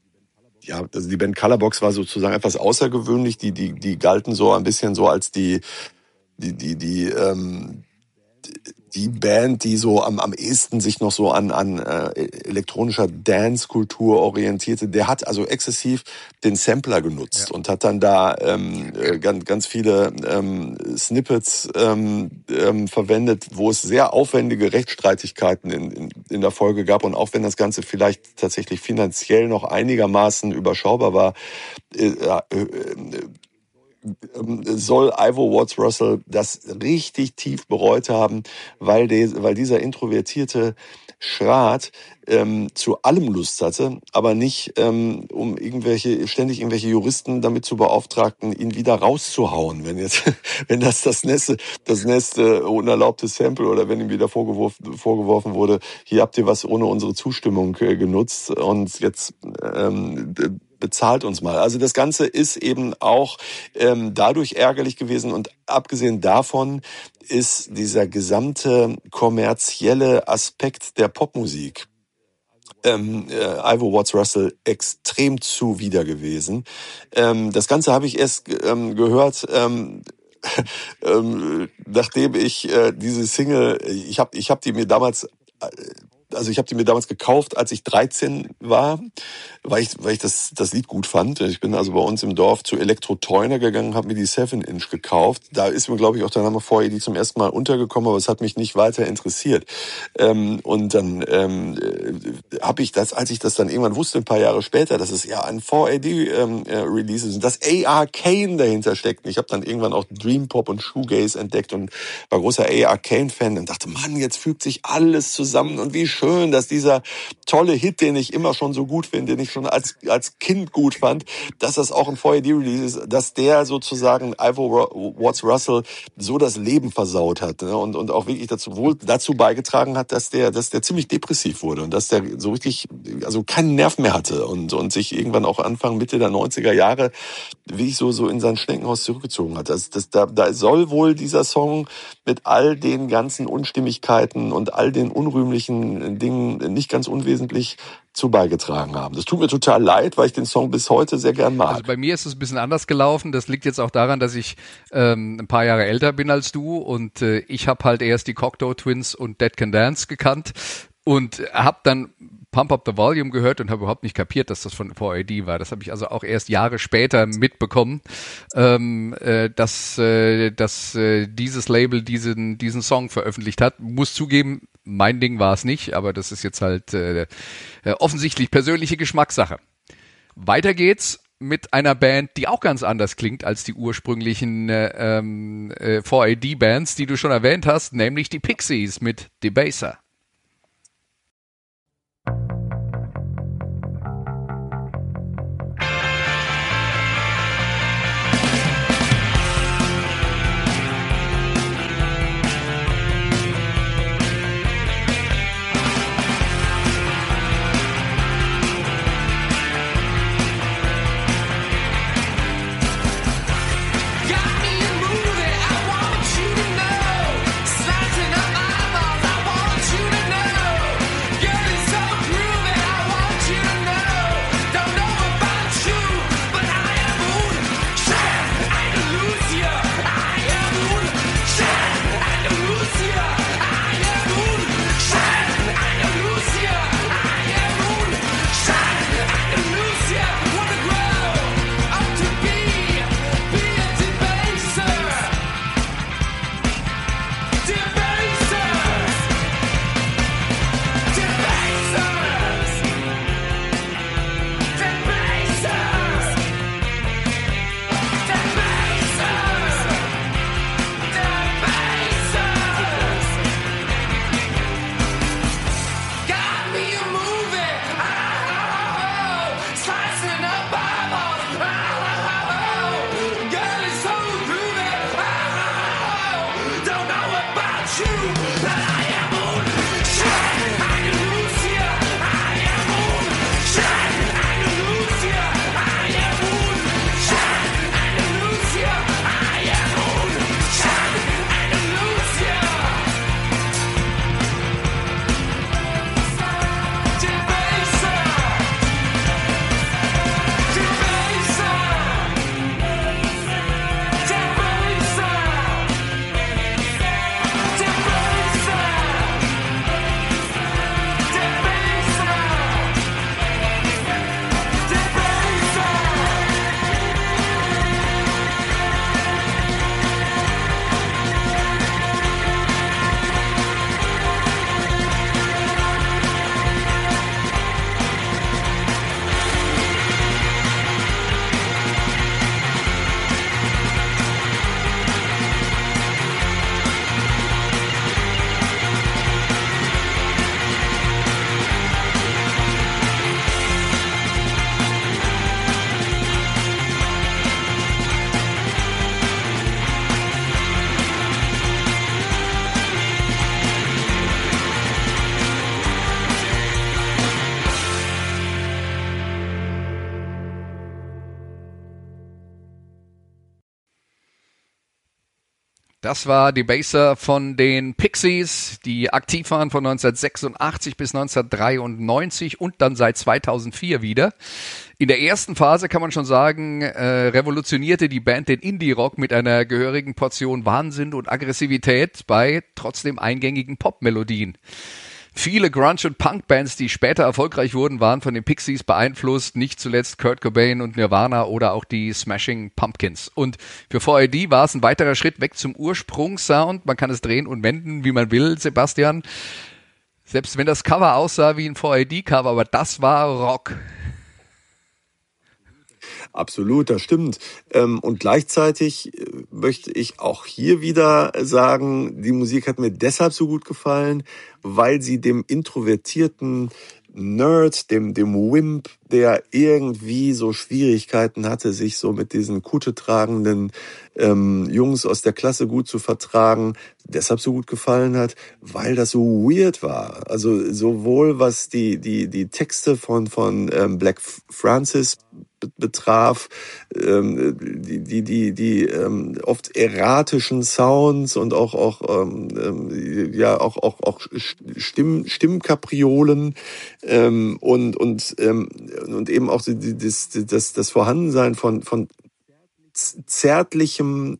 ja also die Band Colorbox war sozusagen etwas außergewöhnlich, die die die galten so ein bisschen so als die die die die ähm, die Band, die so am, am ehesten sich noch so an, an äh, elektronischer Dance-Kultur orientierte, der hat also exzessiv den Sampler genutzt Ja. und hat dann da ähm, äh, ganz, ganz viele ähm, Snippets ähm, ähm, verwendet, wo es sehr aufwendige Rechtsstreitigkeiten in, in, in der Folge gab. Und auch wenn das Ganze vielleicht tatsächlich finanziell noch einigermaßen überschaubar war, äh, äh, äh, soll Ivor Watts Russell das richtig tief bereut haben, weil, de, weil dieser introvertierte Schrat ähm, zu allem Lust hatte, aber nicht ähm, um irgendwelche ständig irgendwelche Juristen damit zu beauftragten, ihn wieder rauszuhauen, wenn jetzt wenn das das nächste das nächste unerlaubte Sample oder wenn ihm wieder vorgeworfen vorgeworfen wurde, hier habt ihr was ohne unsere Zustimmung äh, genutzt und jetzt ähm, bezahlt uns mal. Also das Ganze ist eben auch ähm, dadurch ärgerlich gewesen und abgesehen davon ist dieser gesamte kommerzielle Aspekt der Popmusik ähm, äh, Ivor Watts Russell extrem zuwider gewesen. Ähm, das Ganze habe ich erst ähm, gehört, ähm, ähm, nachdem ich äh, diese Single, ich habe ich hab die mir damals äh, also ich habe die mir damals gekauft, als ich dreizehn war, weil ich, weil ich das, das Lied gut fand. Ich bin also bei uns im Dorf zu Elektro Teuner gegangen, habe mir die seven Inch gekauft. Da ist mir, glaube ich, auch der Name four A D zum ersten Mal untergekommen, aber es hat mich nicht weiter interessiert. Ähm, und dann ähm, äh, habe ich das, als ich das dann irgendwann wusste, ein paar Jahre später, dass es ja ein four A D ähm, äh, Release ist und dass A R Kane dahinter steckt. Und ich habe dann irgendwann auch Dream Pop und Shoegaze entdeckt und war großer A R Kane-Fan und dachte, Mann, jetzt fügt sich alles zusammen und wie schön, dass dieser tolle Hit, den ich immer schon so gut finde, den ich schon als als Kind gut fand, dass das auch ein four A D-Release ist, dass der sozusagen Ivor Watts Russell so das Leben versaut hat, ne? und und auch wirklich dazu wohl dazu beigetragen hat, dass der dass der ziemlich depressiv wurde und dass der so richtig also keinen Nerv mehr hatte und und sich irgendwann auch Anfang Mitte der neunziger Jahre wie ich so so in sein Schneckenhaus zurückgezogen hat. Das, das da da soll wohl dieser Song mit all den ganzen Unstimmigkeiten und all den unrühmlichen Dingen nicht ganz unwesentlich zu beigetragen haben. Das tut mir total leid, weil ich den Song bis heute sehr gern mag. Also bei mir ist es ein bisschen anders gelaufen. Das liegt jetzt auch daran, dass ich ähm, ein paar Jahre älter bin als du und äh, ich habe halt erst die Cocteau Twins und Dead Can Dance gekannt und habe dann Pump Up the Volume gehört und habe überhaupt nicht kapiert, dass das von four A D war. Das habe ich also auch erst Jahre später mitbekommen, ähm, äh, dass, äh, dass äh, dieses Label diesen, diesen Song veröffentlicht hat. Muss zugeben, mein Ding war es nicht, aber das ist jetzt halt äh, äh, offensichtlich persönliche Geschmackssache. Weiter geht's mit einer Band, die auch ganz anders klingt als die ursprünglichen äh, äh, four A D-Bands, die du schon erwähnt hast, nämlich die Pixies mit Debaser. Das war die Basser von den Pixies, die aktiv waren von neunzehnhundertsechsundachtzig bis neunzehnhundertdreiundneunzig und dann seit zweitausendvier wieder. In der ersten Phase kann man schon sagen, äh, revolutionierte die Band den Indie-Rock mit einer gehörigen Portion Wahnsinn und Aggressivität bei trotzdem eingängigen Popmelodien. Viele Grunge- und Punk-Bands, die später erfolgreich wurden, waren von den Pixies beeinflusst, nicht zuletzt Kurt Cobain und Nirvana oder auch die Smashing Pumpkins. Und für V R D war es ein weiterer Schritt weg zum Ursprungssound. Man kann es drehen und wenden, wie man will, Sebastian. Selbst wenn das Cover aussah wie ein V R D-Cover, aber das war Rock. Absolut, das stimmt. Und gleichzeitig möchte ich auch hier wieder sagen, die Musik hat mir deshalb so gut gefallen, weil sie dem introvertierten Nerd, dem, dem Wimp, der irgendwie so Schwierigkeiten hatte, sich so mit diesen Kutte tragenden ähm, Jungs aus der Klasse gut zu vertragen, deshalb so gut gefallen hat, weil das so weird war. Also sowohl was die die die Texte von von ähm, Black Francis betraf, ähm, die die die die ähm, oft erratischen Sounds und auch auch ähm, ja auch auch auch Stimm Stimmkapriolen ähm, und und ähm, und eben auch das das das Vorhandensein von von zärtlichem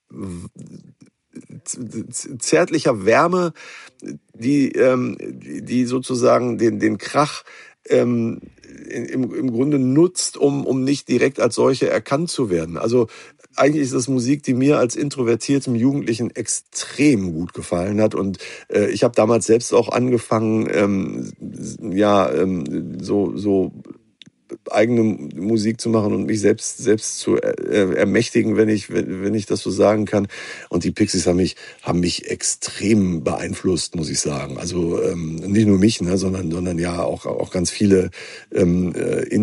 zärtlicher Wärme, die ähm, die sozusagen den den Krach ähm, im, im Grunde nutzt, um um nicht direkt als solche erkannt zu werden. Also eigentlich ist das Musik, die mir als introvertiertem Jugendlichen extrem gut gefallen hat. Und äh, ich habe damals selbst auch angefangen, ähm, ja ähm, so so eigene Musik zu machen und mich selbst selbst zu äh, ermächtigen, wenn ich wenn, wenn ich das so sagen kann. Und die Pixies haben mich haben mich extrem beeinflusst, muss ich sagen. Also ähm, nicht nur mich, ne, sondern sondern ja auch auch ganz viele ähm,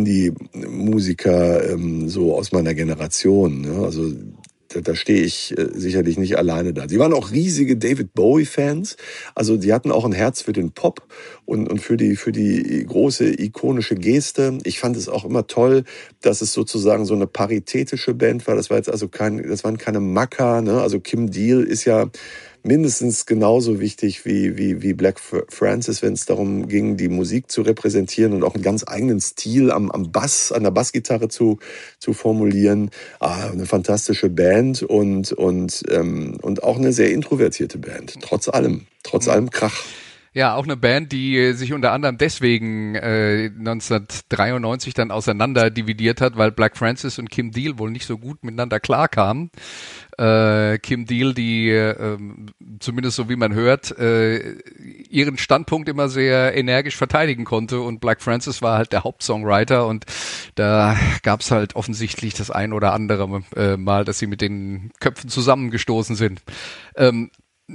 Indie-Musiker ähm, so aus meiner Generation. Ne? Also da, da stehe ich äh, sicherlich nicht alleine da. Sie waren auch riesige David Bowie-Fans. Also die hatten auch ein Herz für den Pop und, und für die für die große ikonische Geste. Ich fand es auch immer toll, dass es sozusagen so eine paritätische Band war. Das war jetzt also kein, das waren keine Macker. Ne? Also Kim Deal ist ja mindestens genauso wichtig wie wie wie Black Francis, wenn es darum ging, die Musik zu repräsentieren und auch einen ganz eigenen Stil am am Bass, an der Bassgitarre zu zu formulieren. Ah, eine fantastische Band und und ähm, und auch eine sehr introvertierte Band. Trotz allem, trotz allem Krach. Ja, auch eine Band, die sich unter anderem deswegen äh, neunzehnhundertdreiundneunzig dann auseinander dividiert hat, weil Black Francis und Kim Deal wohl nicht so gut miteinander klarkamen. Äh, Kim Deal, die äh, zumindest so wie man hört, äh, ihren Standpunkt immer sehr energisch verteidigen konnte und Black Francis war halt der Hauptsongwriter und da gab's halt offensichtlich das ein oder andere äh, Mal, dass sie mit den Köpfen zusammengestoßen sind. Ähm,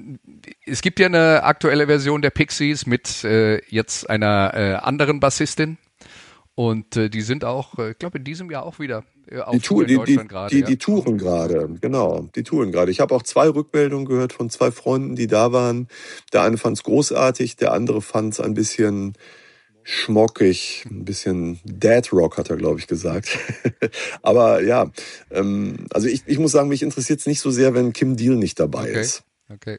Es gibt ja eine aktuelle Version der Pixies mit äh, jetzt einer äh, anderen Bassistin und äh, die sind auch, äh, ich glaube, in diesem Jahr auch wieder äh, auf die Tour in die, Deutschland die, gerade. Die, ja. die touren gerade, genau, die touren gerade. Ich habe auch zwei Rückmeldungen gehört von zwei Freunden, die da waren. Der eine fand es großartig, der andere fand es ein bisschen schmockig, ein bisschen Dead Rock, hat er, glaube ich, gesagt. Aber ja, ähm, also ich, ich muss sagen, mich interessiert es nicht so sehr, wenn Kim Deal nicht dabei Okay. ist. Okay.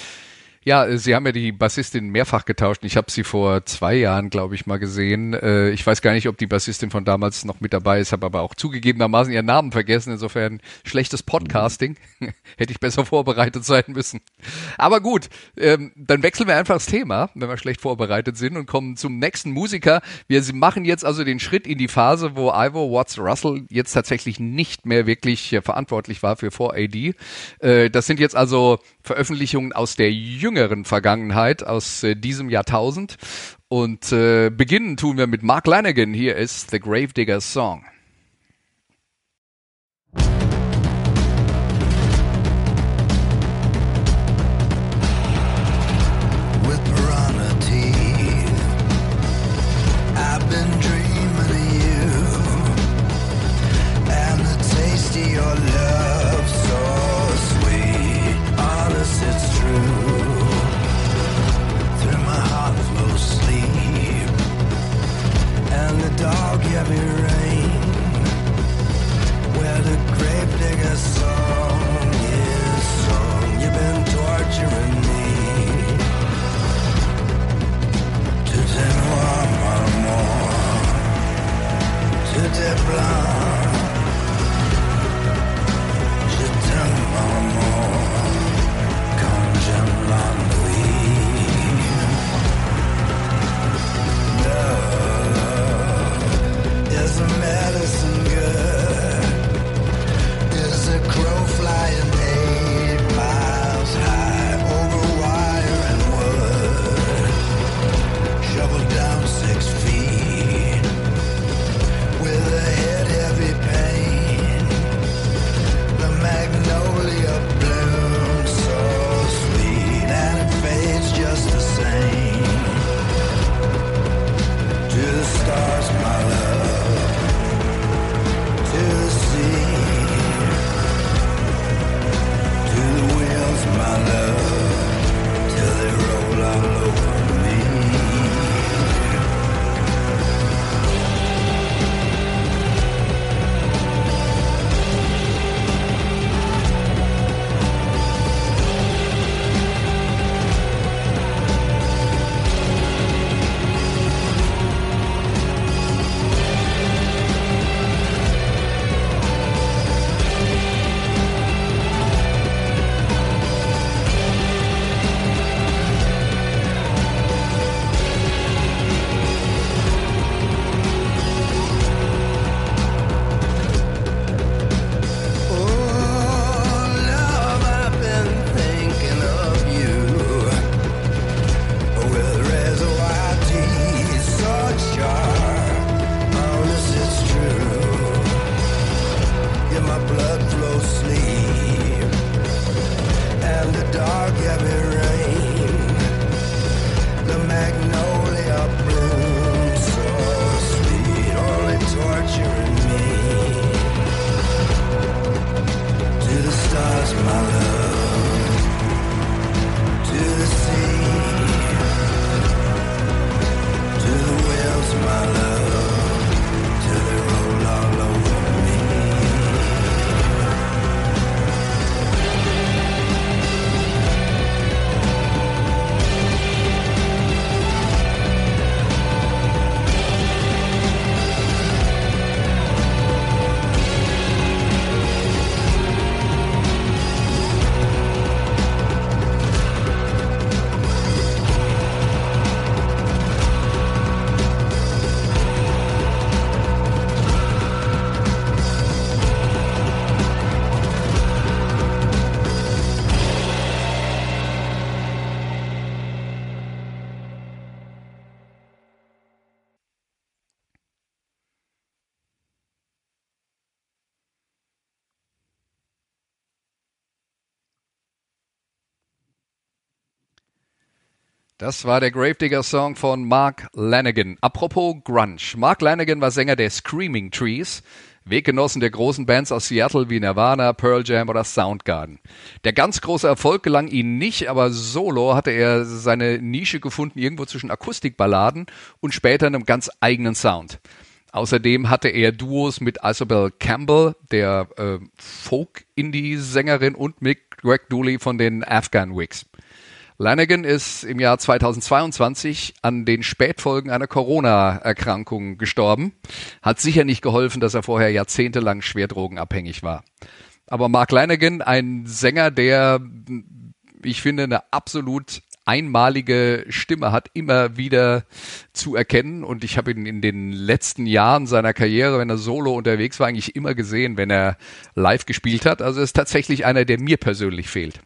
Ja, sie haben ja die Bassistin mehrfach getauscht. Ich habe sie vor zwei Jahren, glaube ich, mal gesehen. Äh, ich weiß gar nicht, ob die Bassistin von damals noch mit dabei ist, habe aber auch zugegebenermaßen ihren Namen vergessen. Insofern schlechtes Podcasting. Hätte ich besser vorbereitet sein müssen. Aber gut, ähm, dann wechseln wir einfach das Thema, wenn wir schlecht vorbereitet sind und kommen zum nächsten Musiker. Wir machen jetzt also den Schritt in die Phase, wo Ivor Watts Russell jetzt tatsächlich nicht mehr wirklich äh, verantwortlich war für vier A D. Äh, das sind jetzt also Veröffentlichungen aus der jüngeren Vergangenheit, aus äh, diesem Jahrtausend. Und äh, beginnen tun wir mit Mark Lanegan. Hier ist The Gravedigger's Song. With piranha teeth, I've been dreaming of you and the taste of your love, so sweet, honest it's true. Through my heart flows sleep and the dark heavy rain Das war der Gravedigger-Song von Mark Lanegan. Apropos Grunge. Mark Lanegan war Sänger der Screaming Trees, Weggenossen der großen Bands aus Seattle wie Nirvana, Pearl Jam oder Soundgarden. Der ganz große Erfolg gelang ihm nicht, aber solo hatte er seine Nische gefunden, irgendwo zwischen Akustikballaden und später einem ganz eigenen Sound. Außerdem hatte er Duos mit Isobel Campbell, der äh, Folk-Indie-Sängerin, und mit Greg Dooley von den Afghan Wigs. Lanegan ist im Jahr zweitausendzweiundzwanzig an den Spätfolgen einer Corona-Erkrankung gestorben. Hat sicher nicht geholfen, dass er vorher jahrzehntelang schwer drogenabhängig war. Aber Mark Lanegan, ein Sänger, der, ich finde, eine absolut einmalige Stimme hat, immer wieder zu erkennen. Und ich habe ihn in den letzten Jahren seiner Karriere, wenn er solo unterwegs war, eigentlich immer gesehen, wenn er live gespielt hat. Also ist tatsächlich einer, der mir persönlich fehlt.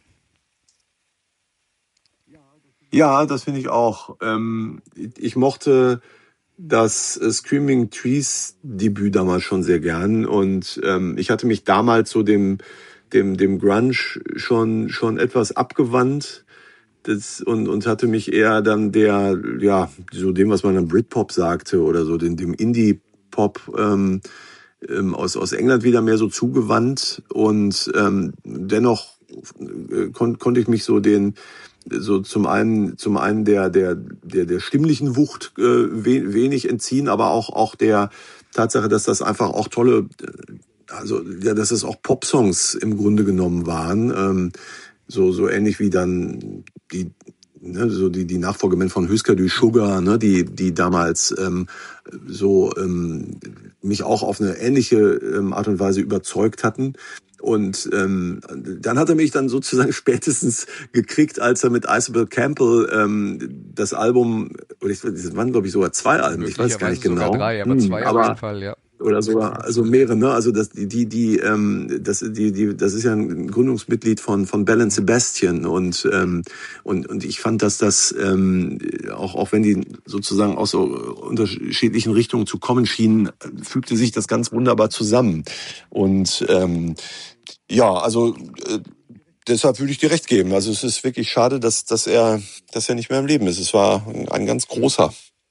Ja, das finde ich auch. Ähm, ich mochte das äh, Screaming Trees Debüt damals schon sehr gern und ähm, ich hatte mich damals so dem dem dem Grunge schon schon etwas abgewandt das, und und hatte mich eher dann der ja so dem, was man dann Britpop sagte oder so dem dem Indie Pop ähm, ähm, aus aus England wieder mehr so zugewandt und ähm, dennoch äh, kon- konnte ich mich so den so zum einen zum einen der der der der stimmlichen Wucht äh, we, wenig entziehen, aber auch auch der Tatsache, dass das einfach auch tolle, also ja, dass es auch Popsongs im Grunde genommen waren, ähm, so so ähnlich wie dann die ne, so die die Nachfolgeband von Husker Du Sugar, ne, die die damals ähm, so ähm, mich auch auf eine ähnliche ähm, Art und Weise überzeugt hatten. Und ähm, dann hat er mich dann sozusagen spätestens gekriegt, als er mit Isobel Campbell ähm, das Album, oder ich, das waren glaube ich sogar zwei Alben, ich weiß gar nicht genau. Sogar drei, aber zwei hm, aber, auf jeden Fall, ja. Oder sogar, also mehrere, ne? Also das, die, die, die, ähm, das, die, die, das ist ja ein Gründungsmitglied von von Bell and Sebastian und ähm, und und ich fand, dass das ähm, auch auch wenn die sozusagen aus so unterschiedlichen Richtungen zu kommen schienen, fügte sich das ganz wunderbar zusammen und ähm, ja, also äh, deshalb würde ich dir recht geben. Also es ist wirklich schade, dass dass er dass er nicht mehr im Leben ist. Es war ein ganz großer.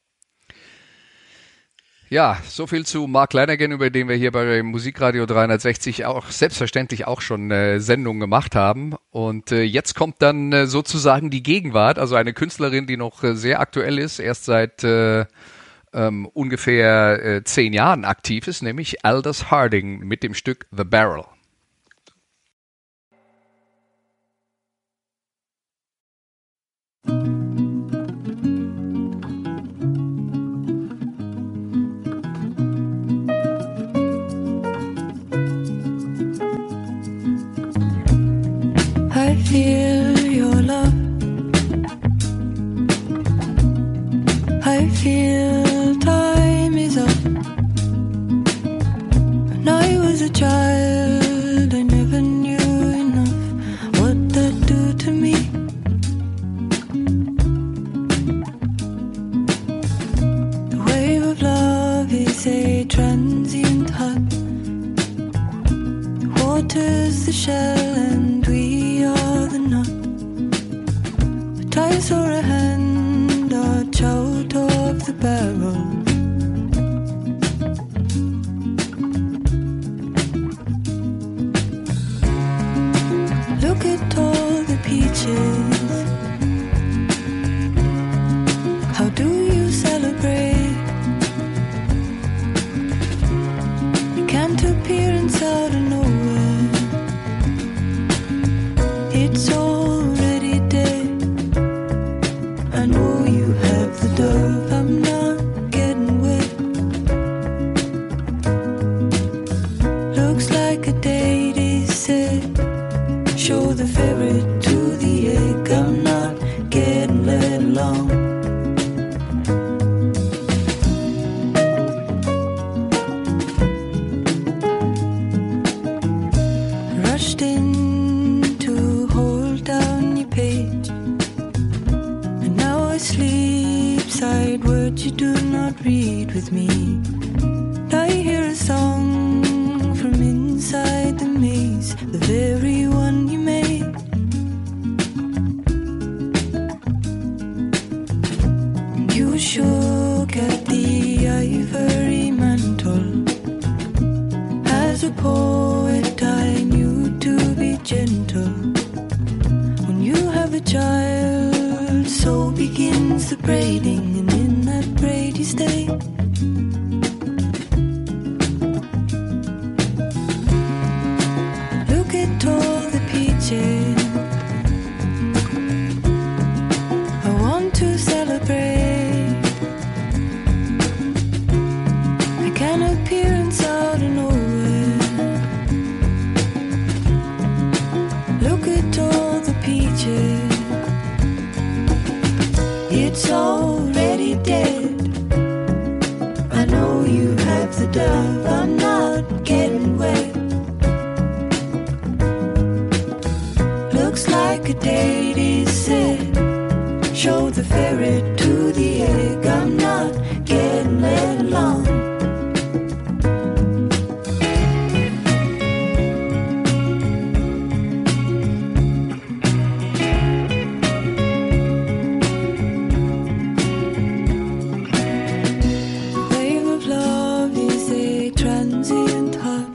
Ja, so viel zu Mark Lanegan, über den wir hier bei Musikradio dreihundertsechzig auch selbstverständlich auch schon äh, Sendungen gemacht haben. Und äh, jetzt kommt dann äh, sozusagen die Gegenwart, also eine Künstlerin, die noch äh, sehr aktuell ist, erst seit äh, ähm, ungefähr äh, zehn Jahren aktiv ist, nämlich Aldous Harding mit dem Stück The Barrel. I feel your love. I feel time is up. When I was a child, I never knew enough what that do to me. The wave of love is a transient hut. The water's the shell and we are the nut. But I saw a hand arch out of the barrel. Look at all the peaches. How do you celebrate? You can't appear inside of nowhere. It's already dead. I know you have the dove. I'm not getting wet. Looks like a date is set. Show the ferret to the egg. I'm not getting let along. Rushed in to hold down your page, and now asleep side words you do not read with me. I hear a song from inside the maze, the very one you made. gentle. When you have a child, so begins the braiding, and in that braid you stay. Look at all the peaches I want to celebrate. I can appearance out of nowhere. Look at all the peaches. It's already dead. I know you have the dove. I'm not getting wet. Looks like a date is set. Show the ferret to the egg. I'm not getting let along. Wave of love is a transient heart.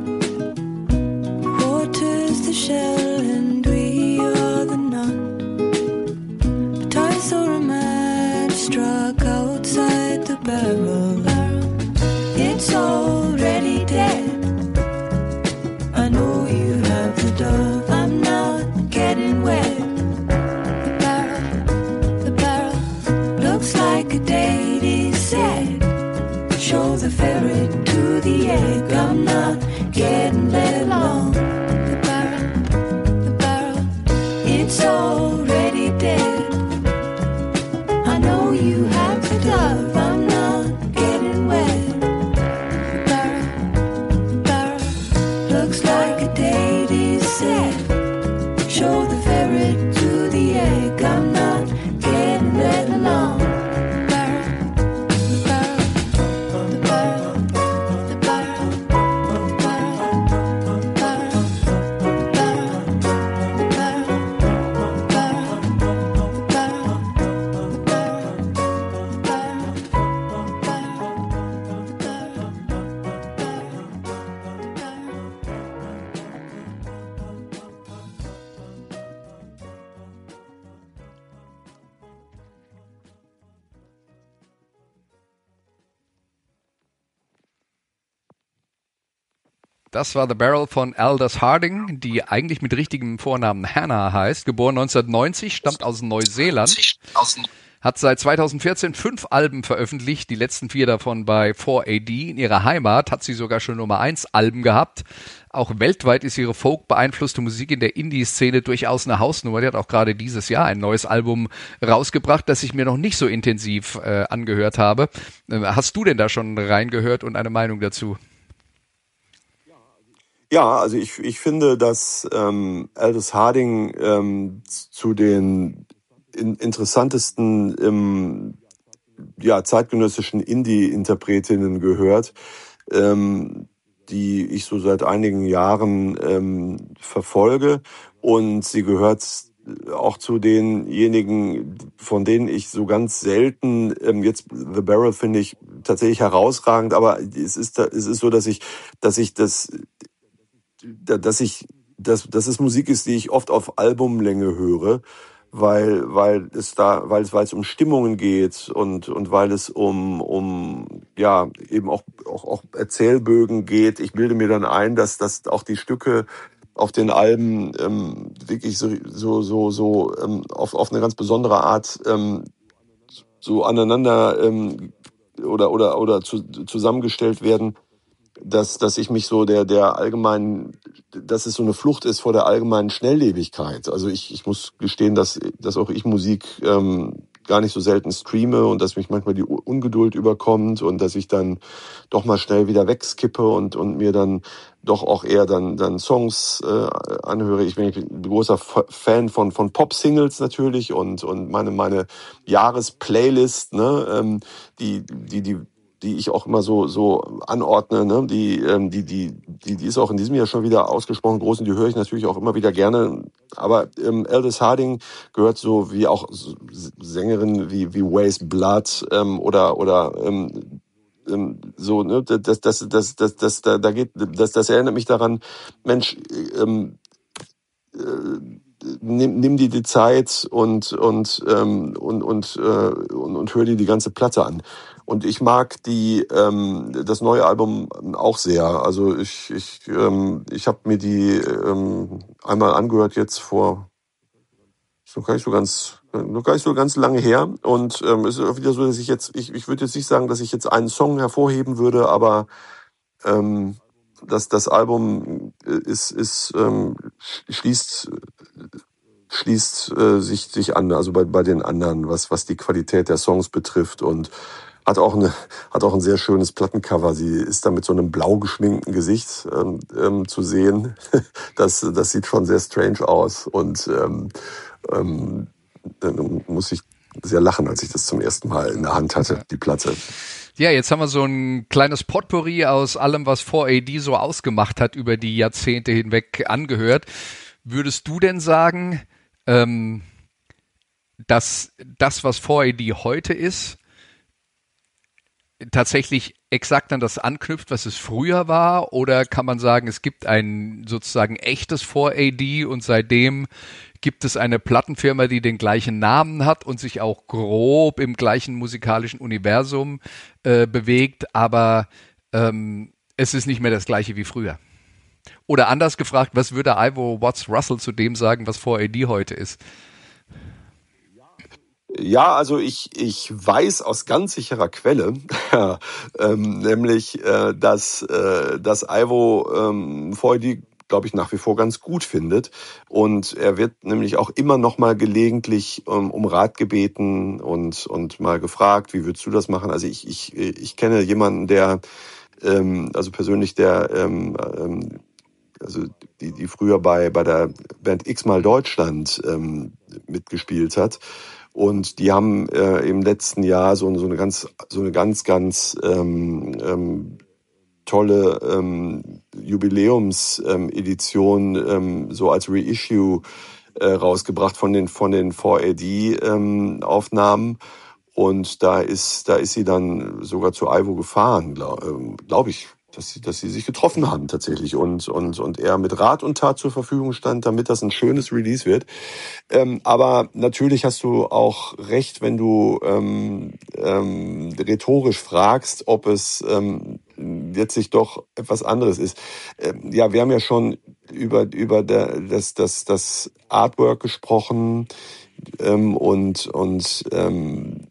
Water's the shell and we are the knot. But I saw a match struck outside the barrel. It's already dead. I know you have the dove. I'm not getting wet. The barrel, the barrel looks like a date is set. Show the ferret to the egg. I'm not getting let along. The barrel, the barrel, it's already dead. I know you have the dove. I'm not getting wet. The barrel, the barrel looks like a date is set. Show the ferret to the egg. I'm not getting let along. The barrel, the barrel, the barrel, the barrel, the barrel, the barrel, the barrel, the barrel, the barrel, the barrel, the Das war The Barrel von Aldous Harding, die eigentlich mit richtigem Vornamen Hannah heißt, geboren neunzehnhundertneunzig, stammt aus Neuseeland, hat seit zweitausendvierzehn fünf Alben veröffentlicht, die letzten vier davon bei four A D. In ihrer Heimat hat sie sogar schon Nummer eins Alben gehabt. Auch weltweit ist ihre folk-beeinflusste Musik in der Indie-Szene durchaus eine Hausnummer. Die hat auch gerade dieses Jahr ein neues Album rausgebracht, das ich mir noch nicht so intensiv äh, angehört habe. Äh, hast du denn da schon reingehört und eine Meinung dazu? Ja, also ich, ich finde, dass ähm, Aldous Harding ähm, zu den in, interessantesten ähm, ja, zeitgenössischen Indie-Interpretinnen gehört, ähm, die ich so seit einigen Jahren ähm, verfolge. Und sie gehört auch zu denjenigen, von denen ich so ganz selten, ähm, jetzt The Barrel finde ich tatsächlich herausragend, aber es ist, es ist so, dass ich, dass ich das dass ich, dass, dass es Musik ist, die ich oft auf Albumlänge höre, weil, weil es da, weil es, weil es um Stimmungen geht und, und weil es um, um, ja, eben auch, auch, auch Erzählbögen geht. Ich bilde mir dann ein, dass, dass auch die Stücke auf den Alben, ähm, wirklich so, so, so, so, ähm, auf, auf eine ganz besondere Art, ähm, so aneinander, ähm, oder, oder, oder zu, zusammengestellt werden, dass, dass ich mich so der, der allgemeinen, dass es so eine Flucht ist vor der allgemeinen Schnelllebigkeit. Also ich, ich muss gestehen, dass, dass auch ich Musik ähm, gar nicht so selten streame und dass mich manchmal die Ungeduld überkommt und dass ich dann doch mal schnell wieder wegskippe und, und mir dann doch auch eher dann, dann Songs äh, anhöre. Ich bin, ich bin ein großer Fan von, von Pop-Singles natürlich und, und meine, meine Jahresplaylist, ne, ähm, die, die, die, die ich auch immer so so anordne, ne, die ähm, die die die die ist auch in diesem Jahr schon wieder ausgesprochen groß und die höre ich natürlich auch immer wieder gerne. Aber ähm, Aldous Harding gehört so wie auch Sängerinnen wie wie Waste Blood ähm, oder oder ähm, ähm, so, ne, das das das das das da, da geht das das erinnert mich daran, Mensch, ähm, nimm, nimm dir die Zeit und und ähm, und und, äh, und und hör dir die ganze Platte an. Und ich mag die ähm, das neue Album auch sehr. Also ich ich ähm, ich habe mir die ähm, einmal angehört jetzt vor so gar nicht so ganz noch gar nicht so ganz lange her. Und ähm, es ist auch wieder so, dass ich jetzt ich ich würde jetzt nicht sagen, dass ich jetzt einen Song hervorheben würde, aber ähm, das das Album ist ist ähm, schließt schließt äh, sich sich an, also bei bei den anderen, was was die Qualität der Songs betrifft, und hat auch eine hat auch ein sehr schönes Plattencover. Sie ist da mit so einem blau geschminkten Gesicht ähm, ähm, zu sehen. Das das sieht schon sehr strange aus, und ähm, ähm, dann muss ich sehr lachen, als ich das zum ersten Mal in der Hand hatte, die Platte. Ja, jetzt haben wir so ein kleines Potpourri aus allem, was four A D so ausgemacht hat über die Jahrzehnte hinweg angehört. Würdest du denn sagen, ähm, dass das, was four A D heute ist, tatsächlich exakt an das anknüpft, was es früher war? Oder kann man sagen, es gibt ein sozusagen echtes four A D und seitdem gibt es eine Plattenfirma, die den gleichen Namen hat und sich auch grob im gleichen musikalischen Universum äh, bewegt, aber ähm, es ist nicht mehr das gleiche wie früher? Oder anders gefragt, was würde Ivo Watts Russell zu dem sagen, was four A D heute ist? Ja, also ich ich weiß aus ganz sicherer Quelle, ähm, nämlich, äh, dass äh, dass Ivo ähm, four A D, glaube ich, nach wie vor ganz gut findet, und er wird nämlich auch immer noch mal gelegentlich ähm, um Rat gebeten und und mal gefragt, wie würdest du das machen? Also ich ich ich kenne jemanden, der ähm, also persönlich, der ähm, ähm, also die die früher bei bei der Band X-Mal Deutschland ähm, mitgespielt hat. Und die haben äh, im letzten Jahr so, so eine ganz, so eine ganz, ganz ähm, ähm, tolle ähm, Jubiläumsedition ähm, so als Reissue äh, rausgebracht von den von den four A D ähm, Aufnahmen. Und da ist da ist sie dann sogar zu Ivo gefahren, glaube ähm, glaub ich, dass sie, dass sie sich getroffen haben tatsächlich, und und und er mit Rat und Tat zur Verfügung stand, damit das ein schönes Release wird. Ähm, aber natürlich hast du auch recht, wenn du ähm, ähm, rhetorisch fragst, ob es ähm, jetzt nicht doch etwas anderes ist. Ähm, ja, wir haben ja schon über über der, das das das Artwork gesprochen, ähm, und und ähm,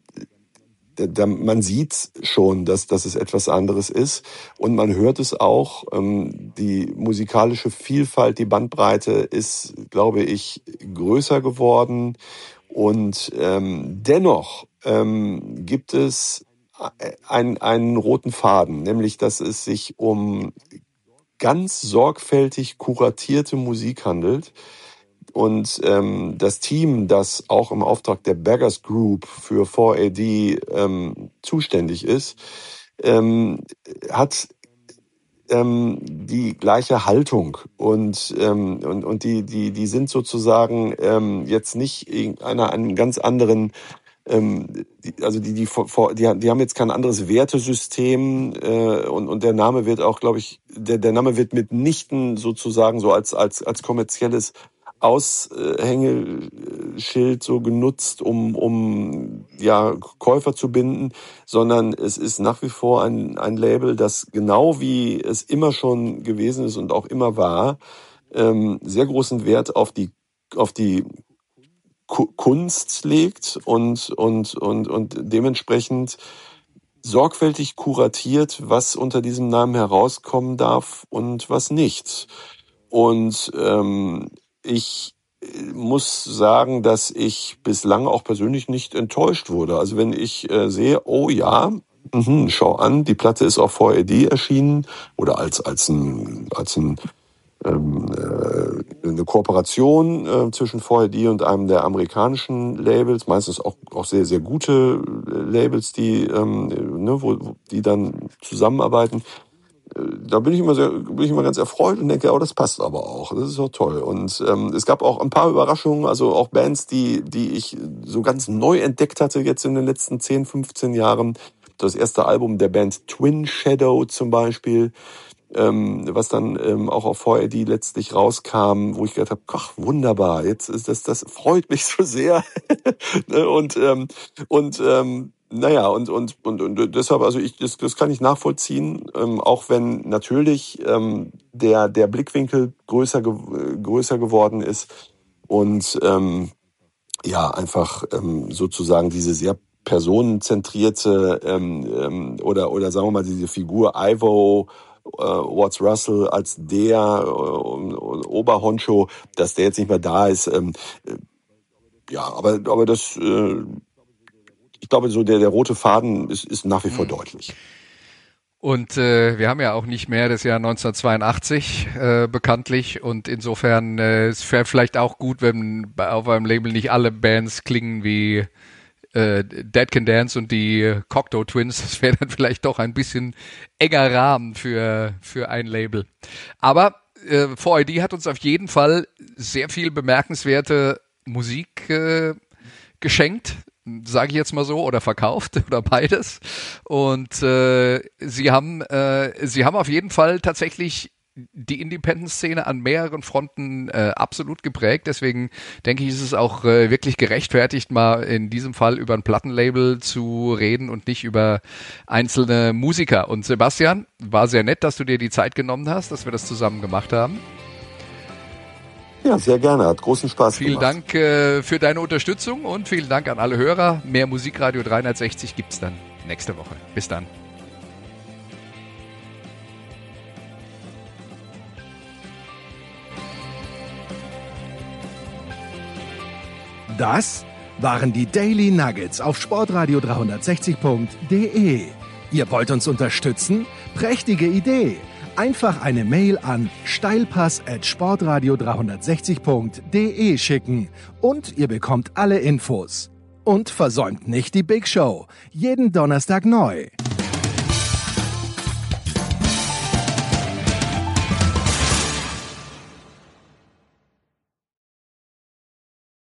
da, man sieht schon, dass, dass es etwas anderes ist, und man hört es auch. Ähm, die musikalische Vielfalt, die Bandbreite ist, glaube ich, größer geworden, und ähm, dennoch ähm, gibt es ein, einen roten Faden, nämlich dass es sich um ganz sorgfältig kuratierte Musik handelt. Und ähm, das Team, das auch im Auftrag der Beggars Group für four A D ähm, zuständig ist, ähm, hat ähm, die gleiche Haltung, und ähm, und und die die die sind sozusagen ähm, jetzt nicht irgendeiner einem ganz anderen ähm, die, also die die vor, die die haben jetzt kein anderes Wertesystem, äh, und und der Name wird auch, glaube ich, der der Name wird mitnichten sozusagen so als als als kommerzielles Aushängeschild so genutzt, um um ja Käufer zu binden, sondern es ist nach wie vor ein ein Label, das genau wie es immer schon gewesen ist und auch immer war, ähm, sehr großen Wert auf die auf die Kunst legt, und und und und dementsprechend sorgfältig kuratiert, was unter diesem Namen herauskommen darf und was nicht. Und ähm, ich muss sagen, dass ich bislang auch persönlich nicht enttäuscht wurde. Also wenn ich äh, sehe, oh ja, mh, schau an, die Platte ist auf four A D erschienen, oder als als ein als ein ähm, äh, eine Kooperation äh, zwischen four A D und einem der amerikanischen Labels, meistens auch auch sehr sehr gute Labels, die ähm, ne, wo, wo die dann zusammenarbeiten. Da bin ich immer sehr, bin ich immer ganz erfreut und denke, oh, das passt aber auch. Das ist doch toll. Und ähm, es gab auch ein paar Überraschungen, also auch Bands, die die ich so ganz neu entdeckt hatte jetzt in den letzten zehn, fünfzehn Jahren. Das erste Album der Band Twin Shadow zum Beispiel, ähm, was dann ähm, auch auf V R D letztlich rauskam, wo ich gedacht habe, ach wunderbar, jetzt ist das, das freut mich so sehr. und ähm, und ähm, naja, und, und, und, und deshalb, also ich, das, das kann ich nachvollziehen, ähm, auch wenn natürlich ähm, der, der Blickwinkel größer, ge- größer geworden ist und ähm, ja, einfach ähm, sozusagen diese sehr personenzentrierte ähm, ähm, oder, oder sagen wir mal diese Figur Ivo äh, Watts Russell als der äh, Oberhoncho, dass der jetzt nicht mehr da ist, ähm, äh, ja, aber, aber das... Äh, Ich glaube, so der, der rote Faden ist, ist nach wie vor mhm. deutlich. Und äh, wir haben ja auch nicht mehr das Jahr neunzehnhundertzweiundachtzig äh, bekanntlich und insofern äh, es wäre vielleicht auch gut, wenn auf einem Label nicht alle Bands klingen wie äh, Dead Can Dance und die Cocteau Twins. Das wäre dann vielleicht doch ein bisschen enger Rahmen für für ein Label. Aber äh, V I D hat uns auf jeden Fall sehr viel bemerkenswerte Musik äh, geschenkt, sage ich jetzt mal so, oder verkauft oder beides. Und äh, sie haben äh, sie haben auf jeden Fall tatsächlich die Independent-Szene an mehreren Fronten äh, absolut geprägt. Deswegen denke ich, ist es auch äh, wirklich gerechtfertigt, mal in diesem Fall über ein Plattenlabel zu reden und nicht über einzelne Musiker. Und Sebastian, war sehr nett, dass du dir die Zeit genommen hast, dass wir das zusammen gemacht haben. Ja, sehr gerne. Hat großen Spaß vielen gemacht. Vielen Dank äh, für deine Unterstützung und vielen Dank an alle Hörer. Mehr Musikradio dreihundertsechzig gibt's dann nächste Woche. Bis dann. Das waren die Daily Nuggets auf sportradio dreihundertsechzig punkt de. Ihr wollt uns unterstützen? Prächtige Idee! Einfach eine Mail an steilpass at sportradio dreihundertsechzig punkt de schicken und ihr bekommt alle Infos. Und versäumt nicht die Big Show. Jeden Donnerstag neu.